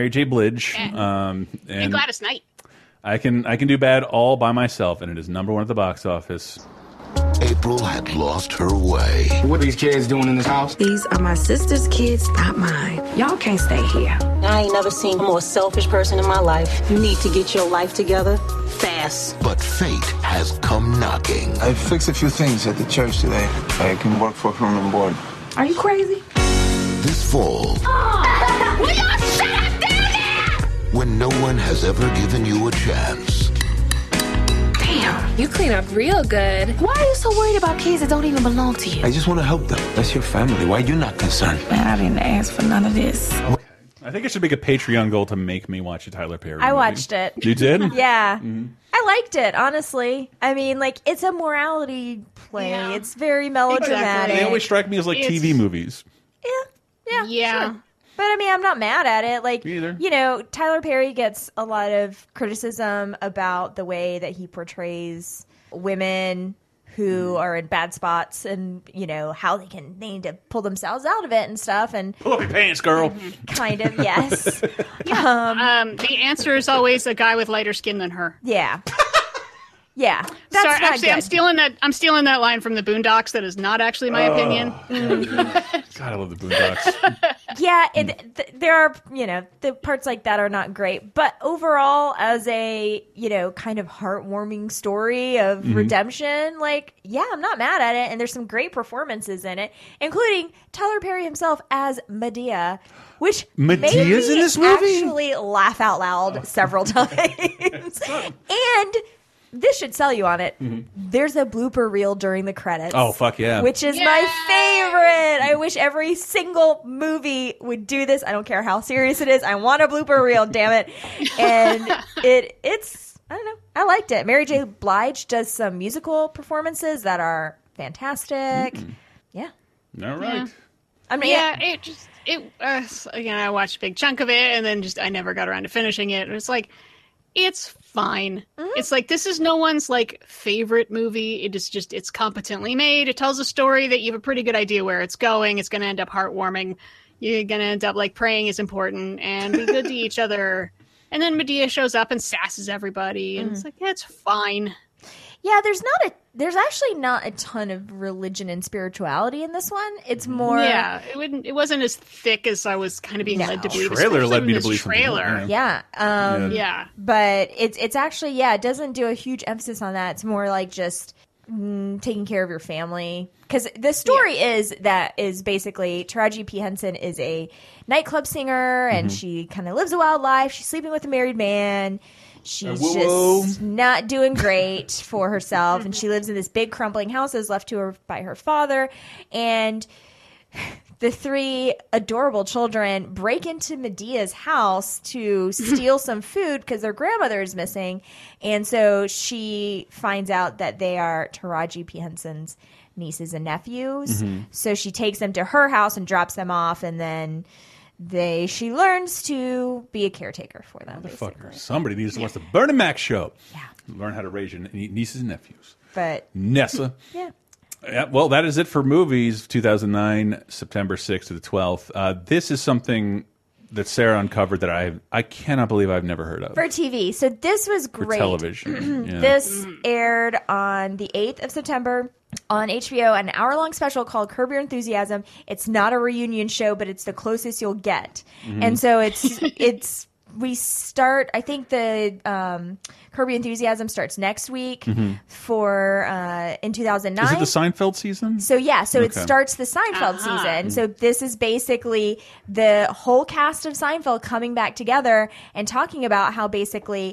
Gladys Knight. I can do bad all by myself, and it is #1 at the box office. April had lost her way. What are these kids doing in this house? These are my sister's kids, not mine. Y'all can't stay here. I ain't never seen a more selfish person in my life. You need to get your life together fast. But fate has come knocking. I fixed a few things at the church today. I can work for room and board. Are you crazy? This fall, Will y'all shut up down there? when no one has ever given you a chance. Damn, you clean up real good. Why are you so worried about kids that don't even belong to you? I just want to help them. That's your family. Why are you not concerned? Man, I didn't ask for none of this. I think I should make a Patreon goal to make me watch a Tyler Perry I movie. watched it. You did? Yeah. I liked it, honestly. I mean, like, it's a morality play. Yeah. It's very melodramatic. They always strike me as like TV movies. Yeah. Sure. But I mean, I'm not mad at it. Like, Me either. Tyler Perry gets a lot of criticism about the way that he portrays women who are in bad spots, and how they need to pull themselves out of it and stuff. And pull up your pants, girl. Kind of, yes. The answer is always a guy with lighter skin than her. Yeah. Yeah, that's Sorry, not actually, good. I'm stealing that line from the Boondocks. That is not actually my opinion. God, I love the Boondocks. Yeah, there are, the parts like that are not great. But overall, as a, kind of heartwarming story of redemption, like, yeah, I'm not mad at it. And there's some great performances in it, including Tyler Perry himself as Medea, which made me in this movie? actually laugh out loud several times. And this should sell you on it. There's a blooper reel during the credits. Oh, fuck yeah. Which is my favorite. I wish every single movie would do this. I don't care how serious it is. I want a blooper reel, damn it. And it's, I don't know. I liked it. Mary J. Blige does some musical performances that are fantastic. Yeah. All right. I mean, again, I watched a big chunk of it, and then I never got around to finishing it. And it's like, it's fine. It's like, this is no one's like favorite movie. It is just, it's competently made. It tells a story that you have a pretty good idea where it's going. It's going to end up heartwarming. You're going to end up like praying is important and be good to each other. And then Medea shows up and sasses everybody. And it's like, yeah, it's fine. Yeah, there's actually not a ton of religion and spirituality in this one. It's more, it wasn't as thick as I was kind of being led to believe. Trailer led me to believe trailer. Yeah. But it's actually, it doesn't do a huge emphasis on that. It's more like just taking care of your family. Because the story is basically Taraji P. Henson is a nightclub singer, and she kind of lives a wild life. She's sleeping with a married man. She's just not doing great for herself, and she lives in this big crumbling house that was left to her by her father. And the 3 adorable children break into Medea's house to steal some food because their grandmother is missing. And so she finds out that they are Taraji P. Henson's nieces and nephews. So she takes them to her house and drops them off, and then she learns to be a caretaker for them. Motherfucker. Somebody wants to burn a Mac show. Yeah. Learn how to raise your nieces and nephews. But Nessa. Yeah. Yeah, well, that is it for movies, 2009, September 6th to the 12th. This is something that Sarah uncovered that I cannot believe I've never heard of. For TV. So this was great. For television. Yeah. This aired on the 8th of September on HBO, an hour-long special called Curb Your Enthusiasm. It's not a reunion show, but it's the closest you'll get. And so we start, I think the Curb Your Enthusiasm starts next week for in 2009. Is it the Seinfeld season? So it starts the Seinfeld season. So this is basically the whole cast of Seinfeld coming back together and talking about how basically,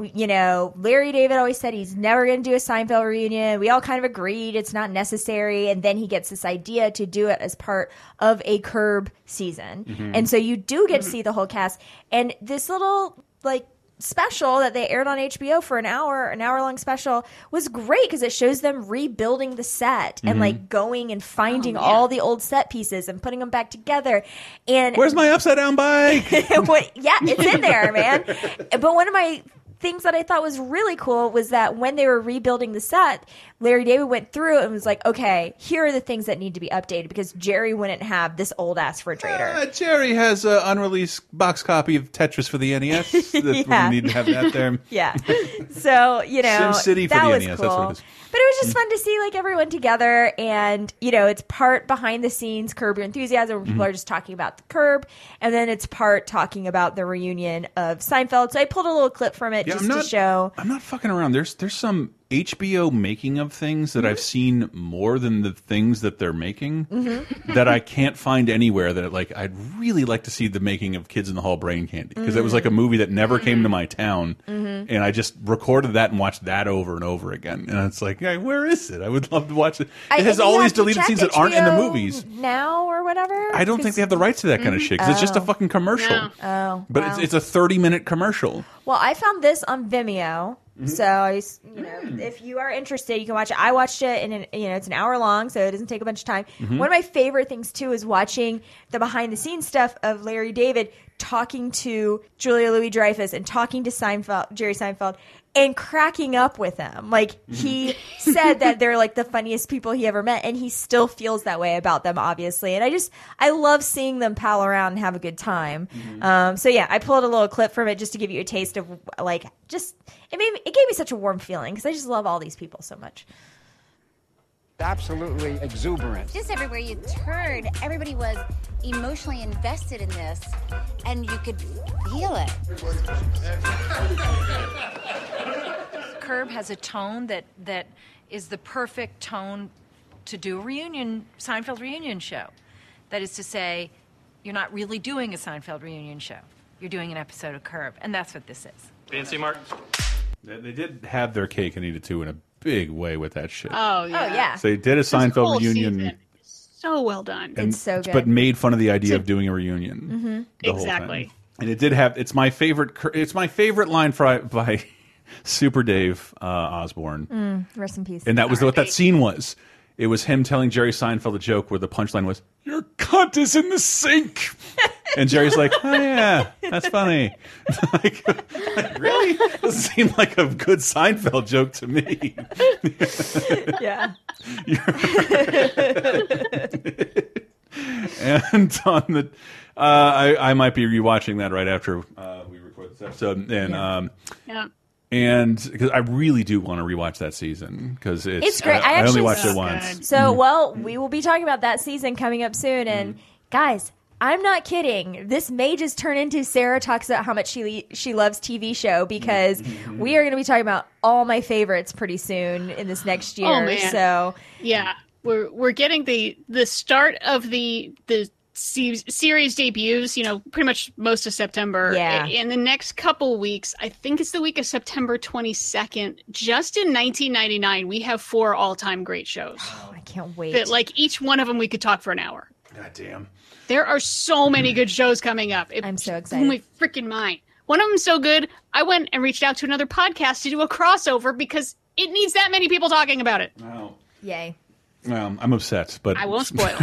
Larry David always said he's never going to do a Seinfeld reunion. We all kind of agreed it's not necessary. And then he gets this idea to do it as part of a Curb season. And so you do get to see the whole cast. And this little, special that they aired on HBO for an hour-long special was great because it shows them rebuilding the set and going and finding all the old set pieces and putting them back together. And where's my upside down bike? Yeah, it's in there, man. But one of my things that I thought was really cool was that when they were rebuilding the set, Larry David went through and was like, okay, here are the things that need to be updated because Jerry wouldn't have this old ass refrigerator. Jerry has an unreleased box copy of Tetris for the NES. We need to have that there. Yeah. So, SimCity for the NES. Cool. That's what it is. But it was just fun to see everyone together, and it's part behind the scenes Curb Your Enthusiasm where people are just talking about the Curb, and then it's part talking about the reunion of Seinfeld. So I pulled a little clip from it to show. I'm not fucking around. There's some HBO making of things that I've seen more than the things that they're making that I can't find anywhere. That I'd really like to see the making of Kids in the Hall Brain Candy because it was a movie that never came to my town, and I just recorded that and watched that over and over again. And it's hey, where is it? I would love to watch it. It has all these deleted scenes that aren't in the movies now or whatever. I don't think they have the rights to that kind of shit because it's just a fucking commercial. No. Oh, but wow. it's a 30-minute commercial. Well, I found this on Vimeo. So, if you are interested, you can watch it. I watched it, and it's an hour long, so it doesn't take a bunch of time. One of my favorite things, too, is watching the behind-the-scenes stuff of Larry David talking to Julia Louis-Dreyfus and talking to Jerry Seinfeld, and cracking up with them. He said that they're the funniest people he ever met, and he still feels that way about them, obviously. And I love seeing them pal around and have a good time. So yeah, I pulled a little clip from it just to give you a taste of it gave me such a warm feeling because I just love all these people so much. Absolutely exuberant. Just everywhere you turned, everybody was emotionally invested in this, and you could feel it. Curb has a tone that is the perfect tone to do a Seinfeld reunion show. That is to say, you're not really doing a Seinfeld reunion show. You're doing an episode of Curb, and that's what this is. Fancy, Mark? They did have their cake and eat it too in a big way with that shit. Oh yeah. So they did a Seinfeld reunion. So well done. It's so good. But made fun of the idea of doing a reunion. Exactly. And it did have. It's my favorite line by Super Dave Osborne. Rest in peace. And that was what that scene was. It was him telling Jerry Seinfeld a joke where the punchline was, "Your cunt is in the sink." And Jerry's like, "Oh yeah, that's funny." Really? Doesn't seem like a good Seinfeld joke to me. Yeah. And on the, I might be rewatching that right after we record this episode, and and because I really do want to rewatch that season because it's great. I only watched it once. So we will be talking about that season coming up soon, and guys, I'm not kidding. This may just turn into Sarah talks about how much she loves TV show, because we are going to be talking about all my favorites pretty soon in this next year. Oh, man. So yeah, we're getting the start of the series debuts, pretty much most of September. Yeah. In the next couple weeks, I think it's the week of September 22nd, just in 1999, we have 4 all-time great shows. Oh, I can't wait. That, like, each one of them we could talk for an hour. God damn. There are so many good shows coming up. I'm so blew excited. my freaking mind. One of them's so good, I went and reached out to another podcast to do a crossover because it needs that many people talking about it. Wow. Yay. Well, I'm upset, but I won't spoil.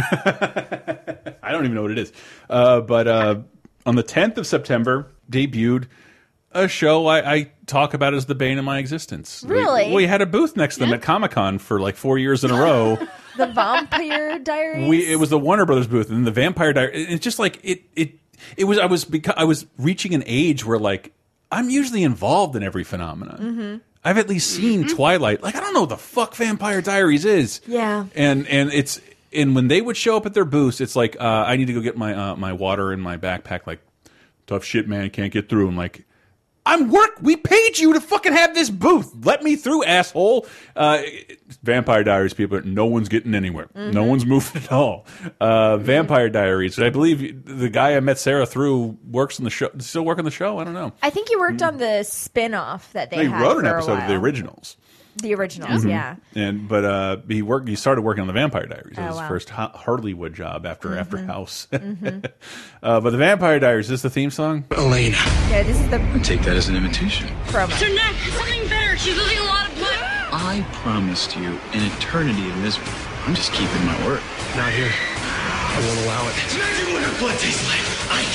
I don't even know what it is. But on the 10th of September, debuted a show I talk about as the bane of my existence. Really? We had a booth next to them at Comic-Con for like 4 years in a row. The Vampire Diaries? It was the Warner Brothers booth, and the Vampire Diaries. It's just like it was. I was reaching an age where, like, I'm usually involved in every phenomenon. Mm-hmm. I've at least seen Twilight. Like, I don't know what the fuck Vampire Diaries is. Yeah. And when they would show up at their booths, it's like, I need to go get my my water in my backpack. Like, tough shit, man, can't get through. I'm like, we paid you to fucking have this booth. Let me through, asshole. Vampire Diaries, people, no one's getting anywhere. No one's moving at all. Vampire Diaries. I believe the guy I met Sarah through works on the show. Still working the show? I don't know. I think he worked on the spin-off that they had wrote an for a episode of while. the originals. The originals, yeah. But he started working on the Vampire Diaries. It was his wow. first Harleywood job after House. But the Vampire Diaries, is this the theme song? Elena. Yeah, this is the I take that as an invitation. promo. Sir Neck, something better. She's losing a lot of blood. I promised you an eternity of misery. I'm just keeping my word. Not here. I won't allow it. Imagine what her blood tastes like. I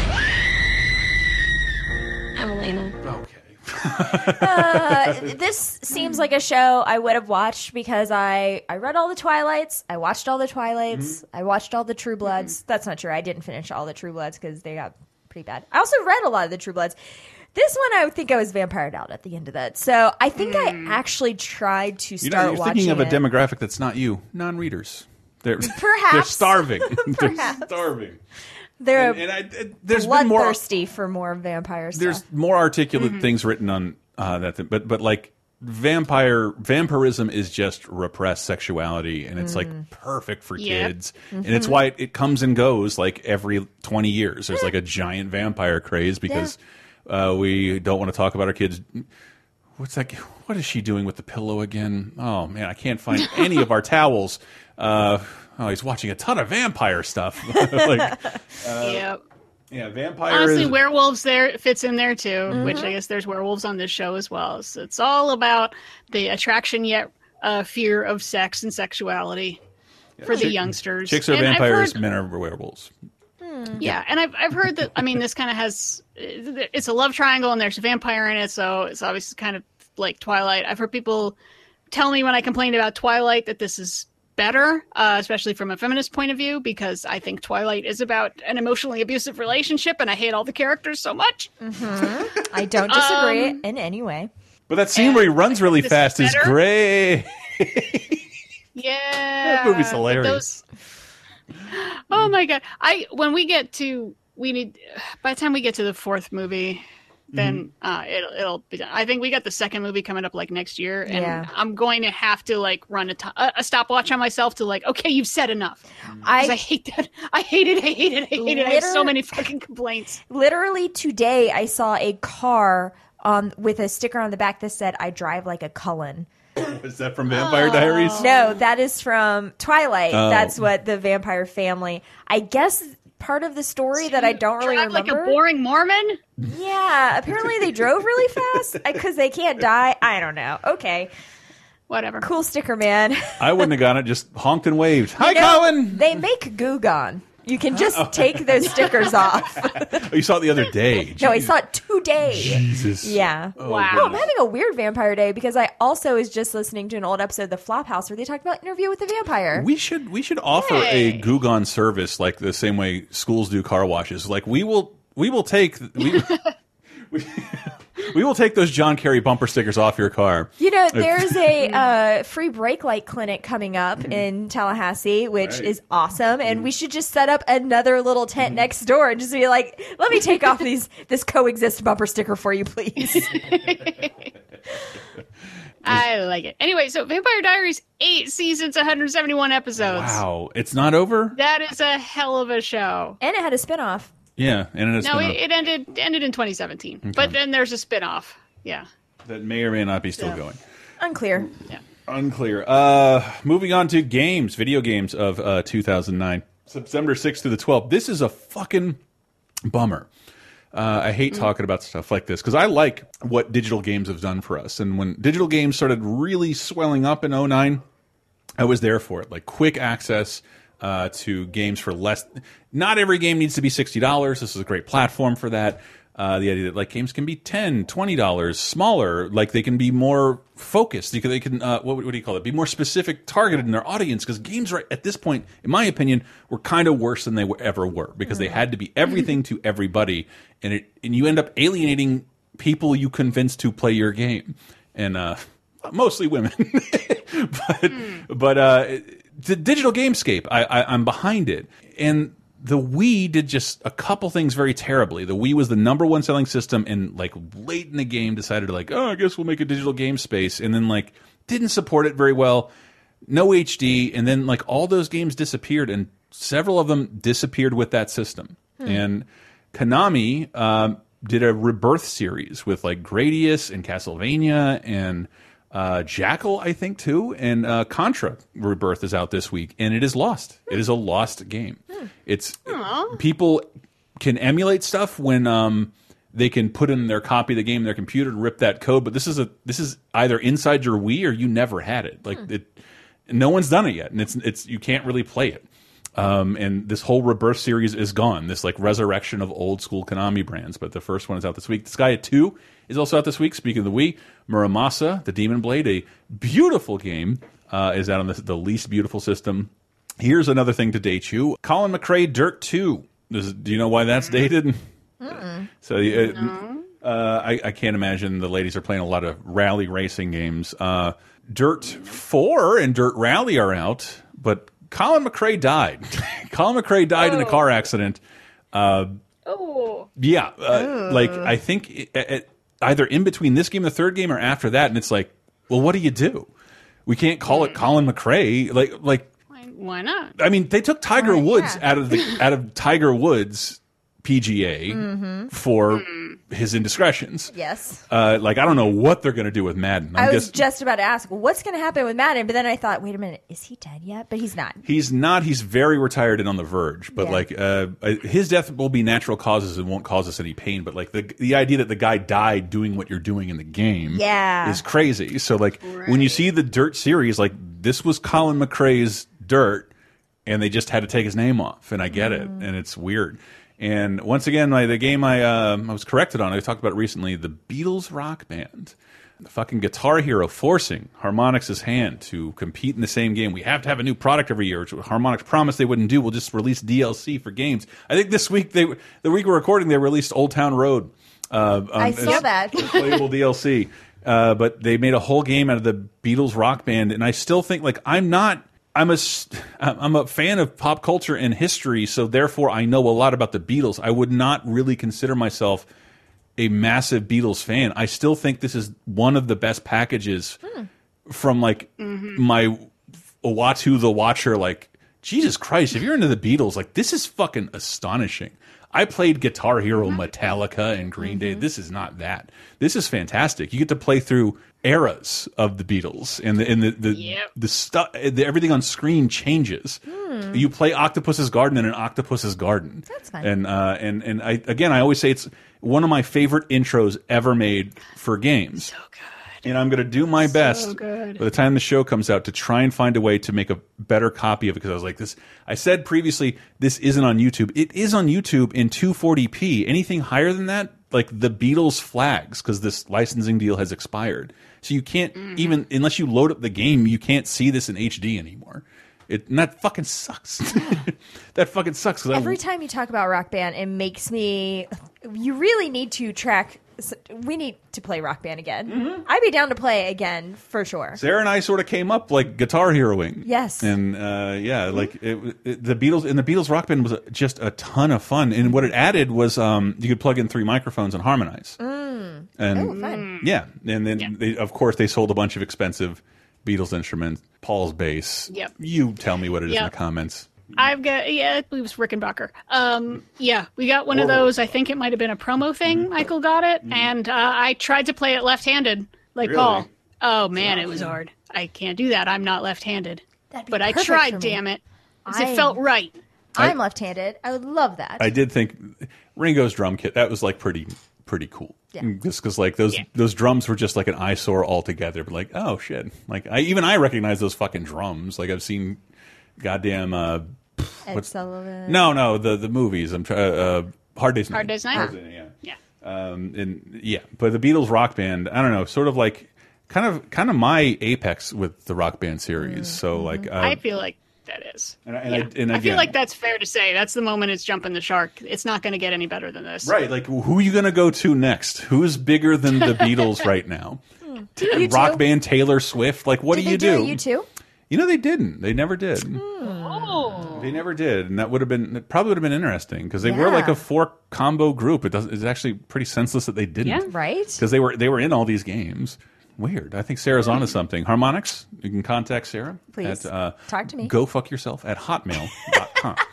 can't. I'm Elena. Okay. This seems like a show I would have watched because I read all the Twilights. I watched all the Twilights. I watched all the True Bloods. That's not true. I didn't finish all the True Bloods because they got pretty bad. I also read a lot of the True Bloods. This one, I think I was vampired out at the end of that. So I think I actually tried to start You're watching thinking of a it. demographic that's not you. Non-readers. They're Perhaps. they're starving. They're Perhaps. starving. They're There's been more bloodthirsty for more vampire stuff. There's more articulate things written on that, but like vampirism is just repressed sexuality, and it's like perfect for kids, and it's why it comes and goes like every 20 years. There's like a giant vampire craze because we don't want to talk about our kids. What's that? What is she doing with the pillow again? Oh man, I can't find any of our towels. Oh, he's watching a ton of vampire stuff. Yep. Yeah, vampire. Honestly, werewolves there fits in there too, which I guess there's werewolves on this show as well. So it's all about the attraction yet fear of sex and sexuality for the youngsters. Chicks are And I've vampires, heard- men are werewolves. Yeah, and I've heard that. I mean, this kind of has it's a love triangle, and there's a vampire in it, so it's obviously kind of like Twilight. I've heard people tell me when I complained about Twilight that this is better, especially from a feminist point of view, because I think Twilight is about an emotionally abusive relationship, and I hate all the characters so much. I don't disagree in any way. But that scene where he runs really fast is better. great. Yeah, That movie's hilarious. Oh my god! By the time we get to the fourth movie, then it'll be done. I think we got the second movie coming up like next year, and I'm going to have to like run a stopwatch on myself to like, okay, you've said enough. 'Cause I hate that. I hate it. I have so many fucking complaints. Literally today, I saw a car with a sticker on the back that said, "I drive like a Cullen." Is that from Vampire Diaries? No, that is from Twilight. Oh. That's what the vampire family. I guess part of the story that I don't really remember. Like a boring Mormon. Yeah, apparently they drove really fast because they can't die. I don't know. Okay, whatever. Cool sticker, man. I wouldn't have gone it. Just honked and waved. Hi, You know, Colin. They make Goo Gone. You can just take those stickers off. Oh, you saw it the other day. No, I saw it today. Jesus. Yeah. Oh, Wow. goodness. I'm having a weird vampire day because I also was just listening to an old episode of The Flophouse where they talked about Interview with the Vampire. We should offer a Googon service like the same way schools do car washes. Like we will take We will take those John Kerry bumper stickers off your car. You know, there's a free brake light clinic coming up in Tallahassee, which is awesome. And we should just set up another little tent next door and just be like, let me take off this coexist bumper sticker for you, please. I like it. Anyway, so Vampire Diaries, 8 seasons, 171 episodes. Wow. It's not over? That is a hell of a show. And it had a spinoff. Yeah, and it has it ended in 2017. Okay. But then there's a spinoff. Yeah. That may or may not be still going. Unclear. Yeah. Unclear. Moving on to games, video games of 2009. September 6th through the 12th. This is a fucking bummer. I hate talking about stuff like this because I like what digital games have done for us. And when digital games started really swelling up in 2009, I was there for it. Like quick access to games for less. Not every game needs to be $60. This is a great platform for that. The idea that like games can be $10, $20, smaller, like they can be more focused. They can what do you call it? Be more specific, targeted in their audience. Because games right at this point, in my opinion, were kind of worse than they ever were because they had to be everything to everybody, and you end up alienating people you convince to play your game, and mostly women. but the digital gamescape, I'm behind it, and the Wii did just a couple things very terribly. The Wii was the #1 selling system, and like late in the game decided to like, oh, I guess we'll make a digital game space, and then like didn't support it very well. No HD, and then like all those games disappeared, and several of them disappeared with that system. And Konami did a Rebirth series with like Gradius and Castlevania and Jackal, I think, too, and Contra Rebirth is out this week, and it is lost. It is a lost game. It's people can emulate stuff when they can put in their copy of the game in their computer and rip that code. But this is either inside your Wii or you never had it. Like no one's done it yet, and it's you can't really play it. And this whole Rebirth series is gone. This like resurrection of old school Konami brands. But the first one is out this week. Disgaea 2 is also out this week. Speaking of the Wii, Muramasa, the Demon Blade, a beautiful game, is out on the least beautiful system. Here's another thing to date you. Colin McRae Dirt 2. Do you know why that's dated? So I can't imagine the ladies are playing a lot of rally racing games. Dirt 4 and Dirt Rally are out, but Colin McRae died. Colin McRae died in a car accident. Like I think either in between this game and the third game or after that, and it's like, well, what do you do? We can't call it Colin McRae. Like why not? I mean, they took Tiger Woods out of Tiger Woods PGA for his indiscretions. Yes. Like I don't know what they're going to do with Madden. I was just about to ask, what's going to happen with Madden? But then I thought, wait a minute, is he dead yet? But he's not. He's not. He's very retired and on the verge. But like his death will be natural causes and won't cause us any pain. But like the idea that the guy died doing what you're doing in the game is crazy. So like when you see the Dirt series, like this was Colin McRae's Dirt, and they just had to take his name off. And I get it, and it's weird. And once again, the game I was corrected on, I talked about it recently, the Beatles Rock Band. The fucking Guitar Hero forcing Harmonix's hand to compete in the same game. We have to have a new product every year, which Harmonix promised they wouldn't do. We'll just release DLC for games. I think this week, the week we're recording, they released Old Town Road. I saw that. Playable DLC. But they made a whole game out of the Beatles Rock Band, and I still think, like, I'm a fan of pop culture and history, so therefore I know a lot about the Beatles. I would not really consider myself a massive Beatles fan. I still think this is one of the best packages from like my Uatu the Watcher. Like, Jesus Christ, if you're into the Beatles, like this is fucking astonishing. I played Guitar Hero, Metallica, and Green Day. This is not that. This is fantastic. You get to play through eras of the Beatles, and the stuff, everything on screen changes. You play Octopus's Garden in an Octopus's Garden. That's fun. And I always say it's one of my favorite intros ever made for games. So good. And I'm going to do my best by the time the show comes out to try and find a way to make a better copy of it, because I was like, this. I said previously, this isn't on YouTube. It is on YouTube in 240p. Anything higher than that, like the Beatles flags, because this licensing deal has expired. So you can't even, unless you load up the game, you can't see this in HD anymore. And that fucking sucks. That fucking sucks. Every time you talk about Rock Band, it makes me. You really need to track we need to play Rock Band again. I'd be down to play again for sure. Sarah and I sort of came up like Guitar Heroing. Yes. And like the Beatles Rock Band was just a ton of fun. And what it added was you could plug in 3 microphones and harmonize. And fun. Yeah. And then of course they sold a bunch of expensive Beatles instruments. Paul's bass. Yep. You tell me what it is in the comments. I've got, I believe it was Rickenbacker. We got one of those. I think it might have been a promo thing. Michael got it, and I tried to play it left-handed, like Really? Paul. Oh man, it was hard. I can't do that. I'm not left-handed. But I perfect tried. for me. Damn it, 'cause it felt right. I'm left-handed. I would love that. I did think Ringo's drum kit, that was like pretty cool. Yeah. Just because like those drums were just like an eyesore altogether. But like, oh shit, like I recognize those fucking drums. Like I've seen goddamn Ed Sullivan. No, the movies. I'm trying. Hard Day's Night. Hard Day's Night. Hard Day's Night, yeah. But the Beatles Rock Band, I don't know, sort of like kind of my apex with the Rock Band series. So like I feel like that is. And I feel again- like that's fair to say. That's the moment it's jumping the shark. It's not going to get any better than this. right. Like who are you going to go to next? Who's bigger than the Beatles right now? U2? Rock Band, Taylor Swift. Like what Did do you they do? You too? You know they didn't. They never did. Oh. They never did, and that probably would have been interesting because they were like a 4 combo group. It's actually pretty senseless that they didn't. Yeah, right. Because they were in all these games. Weird. I think Sarah's onto something. Harmonix. You can contact Sarah. Please. At, Talk to me. gofuckyourself@hotmail.com.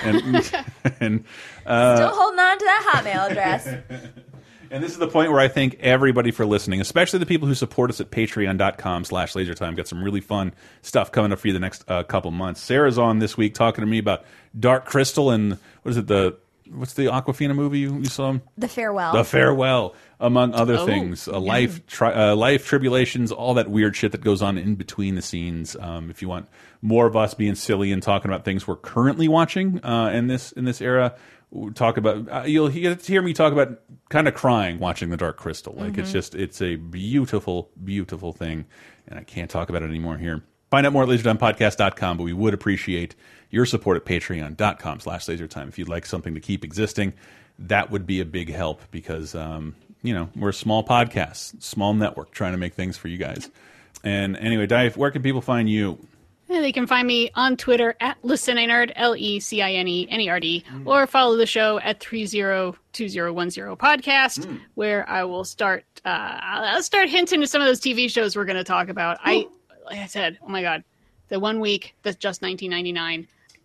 and Still holding on to that Hotmail address. And this is the point where I thank everybody for listening, especially the people who support us at patreon.com/lasertime. Got some really fun stuff coming up for you the next couple months. Sarah's on this week talking to me about Dark Crystal and what's the Aquafina movie you saw? The Farewell. The Farewell, among other things. Life tribulations, all that weird shit that goes on in between the scenes. If you want more of us being silly and talking about things we're currently watching in this era, we'll talk about you'll get to hear me talk about kind of crying watching The Dark Crystal. Like it's a beautiful, beautiful thing, and I can't talk about it anymore here. Find out more at lasertimepodcast.com, but we would appreciate your support at patreon.com/lasertime. If you'd like something to keep existing, that would be a big help because, we're a small podcast, small network trying to make things for you guys. And anyway, Dive, where can people find you? Yeah, they can find me on Twitter at ListenNerd, LeCineNerd, or follow the show at 302010 podcast, where I will start. I'll start hinting to some of those TV shows we're going to talk about. Like I said, oh my god, the 1 week that's just 1999.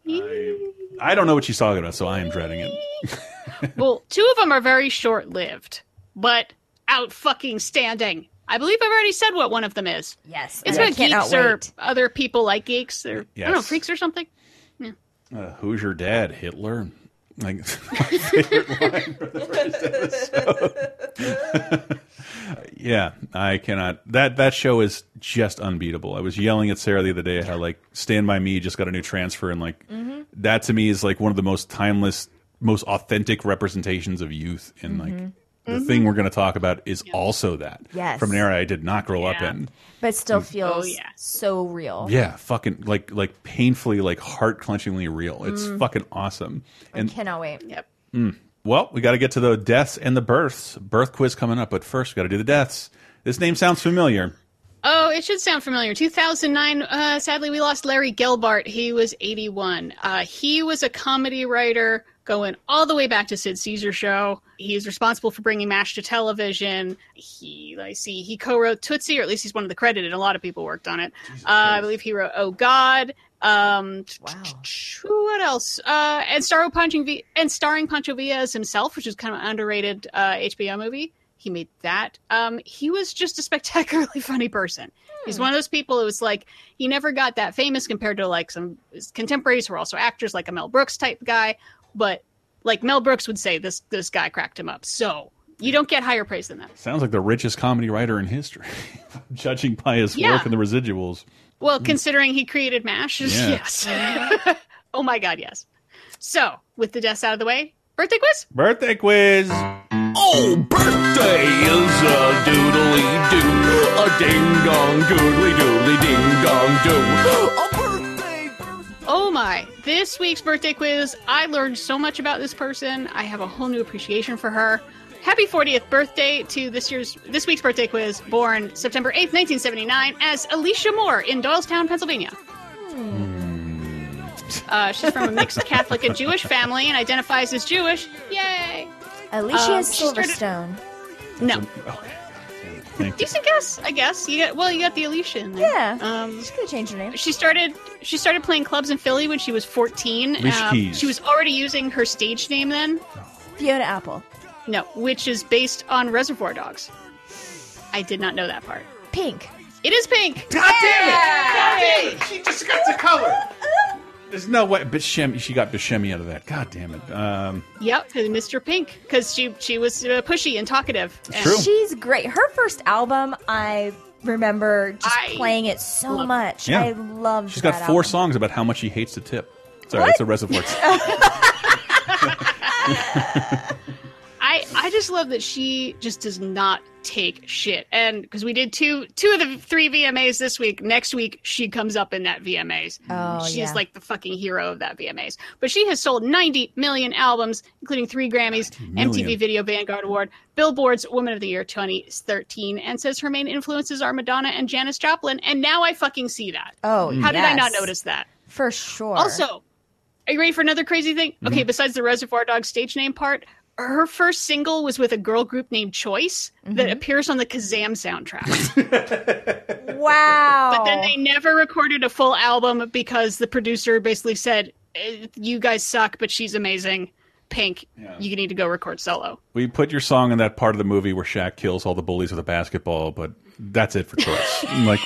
I don't know what she's talking about, so I am dreading it. Well, 2 of them are very short-lived, but out fucking standing. I believe I've already said what one of them is. Yes. It's about geeks or other people like geeks or I don't know, freaks or something. Yeah. Who's your dad? Hitler? Like my favorite line for the first episode. Yeah, I cannot. That show is just unbeatable. I was yelling at Sarah the other day how like Stand By Me just got a new transfer, and like that to me is like one of the most timeless, most authentic representations of youth. And like the thing we're going to talk about is also that from an era I did not grow up in, but still feels so real. Yeah, fucking like painfully, like heart clenchingly real. It's fucking awesome. And I cannot wait. Yep. Well, we got to get to the deaths and the births. Birth quiz coming up, but first we got to do the deaths. This name sounds familiar. Oh, it should sound familiar. 2009, sadly, we lost Larry Gelbart. He was 81. He was a comedy writer going all the way back to Sid Caesar Show. He's responsible for bringing MASH to television. He co-wrote Tootsie, or at least he's one of the credited. A lot of people worked on it. I believe he wrote Oh God. Wow. What else? And starring Pancho Villa as himself, which is kind of an underrated HBO movie. He made that. He was just a spectacularly funny person. He's one of those people who was like, he never got that famous compared to like some contemporaries who are also actors, like a Mel Brooks type guy. But like Mel Brooks would say, this guy cracked him up. So you don't get higher praise than that. Sounds like the richest comedy writer in history, judging by his work and the residuals. Well, considering he created MASH, yes. Oh my God, yes. So, with the deaths out of the way, birthday quiz? Birthday quiz! Oh, birthday is a doodly-doo, a ding-dong, goodly-doodly, ding-dong-doo. Oh my, this week's birthday quiz, I learned so much about this person. I have a whole new appreciation for her. Happy 40th birthday to this week's birthday quiz, born September 8th, 1979, as Alicia Moore in Doylestown, Pennsylvania. She's from a mixed Catholic and Jewish family and identifies as Jewish. Yay! Alicia Silverstone. No. Thank you. Decent guess, I guess. You got the Alicia in there. Yeah. She could have changed her name. She started playing clubs in Philly when she was 14. Alicia Keys. She was already using her stage name then. Fiona Apple. No, which is based on Reservoir Dogs. I did not know that part. Pink. It is Pink. God damn it! God damn it! She just got the color. There's no way. Buscemi, she got Buscemi out of that. God damn it. Yep, Mr. Pink, because she was pushy and talkative. And true. She's great. Her first album, I remember just playing it so much. Yeah. I loved She's that got 4 album. songs about how much she hates the tip. Sorry, that's a Reservoir. I just love that she just does not take shit. And because we did two of the 3 VMAs this week, next week she comes up in that VMAs. Oh, She's like the fucking hero of that VMAs. But she has sold 90 million albums, including 3 Grammys, MTV Video Vanguard Award, Billboard's Woman of the Year 2013, and says her main influences are Madonna and Janis Joplin. And now I fucking see that. Oh, How did I not notice that? For sure. Also, are you ready for another crazy thing? Okay, besides the Reservoir Dogs stage name part, her first single was with a girl group named Choice that appears on the Kazam soundtrack. Wow. But then they never recorded a full album because the producer basically said, you guys suck, but she's amazing. Pink, you need to go record solo. We put your song in that part of the movie where Shaq kills all the bullies with a basketball, but that's it for Choice.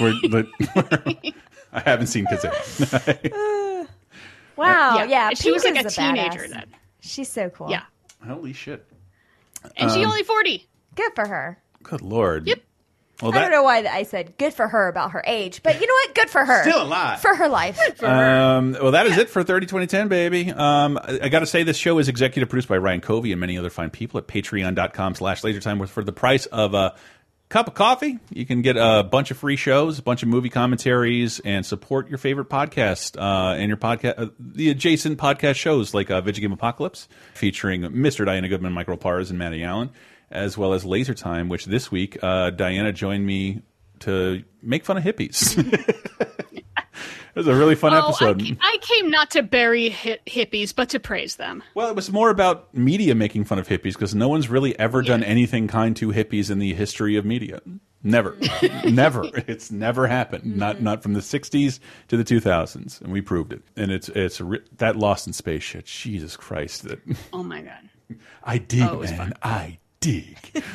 I haven't seen Kazam. Wow. Yeah. She was Pink like a is teenager badass. then. She's so cool. Yeah. Holy shit. And she's only 40. Good for her. Good Lord. Yep. Well, I don't know why I said good for her about her age, but you know what? Good for her. Still alive. For her life. Well, that is it for 30-2010, baby. I got to say, this show is executive produced by Ryan Covey and many other fine people at patreon.com/lasertime. For the price of a cup of coffee, you can get a bunch of free shows, a bunch of movie commentaries, and support your favorite podcast and your podcast, the adjacent podcast shows like Video Game Apocalypse, featuring Mr. Diana Goodman, Michael Pars, and Matty Allen, as well as Laser Time, which this week Diana joined me to make fun of hippies. It was a really fun episode. I came not to bury hippies, but to praise them. Well, it was more about media making fun of hippies, because no one's really ever done anything kind to hippies in the history of media. Never. Never. It's never happened. Not from the 60s to the 2000s. And we proved it. And it's that Lost in Space shit. Jesus Christ. Oh, my God. I dig, man. Fun. I dig.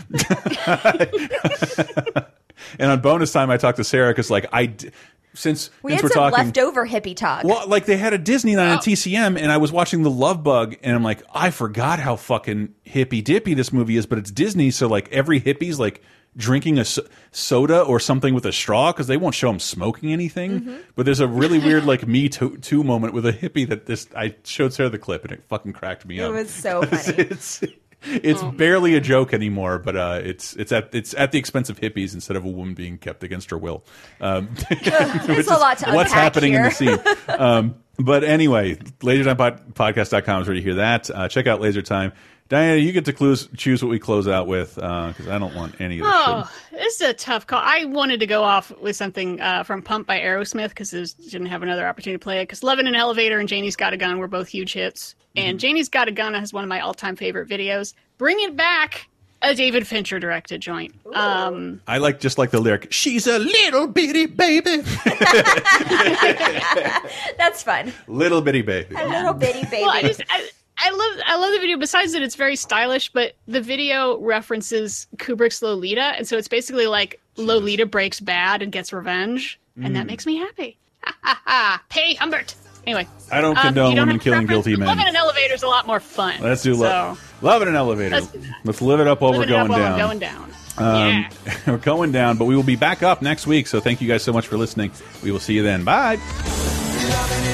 And on bonus time, I talked to Sarah because, since We had we're some talking leftover hippie talk. Well, they had a Disney night on TCM, and I was watching The Love Bug, and I'm like, I forgot how fucking hippy dippy this movie is, but it's Disney, so every hippie's drinking a soda or something with a straw, because they won't show them smoking anything. But there's a really weird Me Too moment with a hippie that I showed Sarah the clip, and it fucking cracked me up. It was so funny. It's barely a joke anymore, but it's at the expense of hippies instead of a woman being kept against her will. There's a lot to unpack what's happening here. in the scene. But anyway, LaserTimePodcast.com is where you hear that. Check out Laser Time. Diana, you get to choose what we close out with, because I don't want any of this shit. This is a tough call. I wanted to go off with something from Pump by Aerosmith, because I didn't have another opportunity to play it, because Love in an Elevator and Janie's Got a Gun were both huge hits. And Janie's Got a Gun has one of my all-time favorite videos. Bring it back, a David Fincher directed joint. I like the lyric, "She's a little bitty baby." That's fun. Little bitty baby. A little bitty baby. Well, I love the video. Besides that, it's very stylish, but the video references Kubrick's Lolita, and so it's basically like Lolita breaks bad and gets revenge, and that makes me happy. Ha ha ha! Pay Humbert. Anyway, I don't condone women killing guilty men. Love in an Elevator is a lot more fun. Let's do Love in an Elevator. Let's live it up while we're going down. Yeah. We're going down, but we will be back up next week. So thank you guys so much for listening. We will see you then. Bye.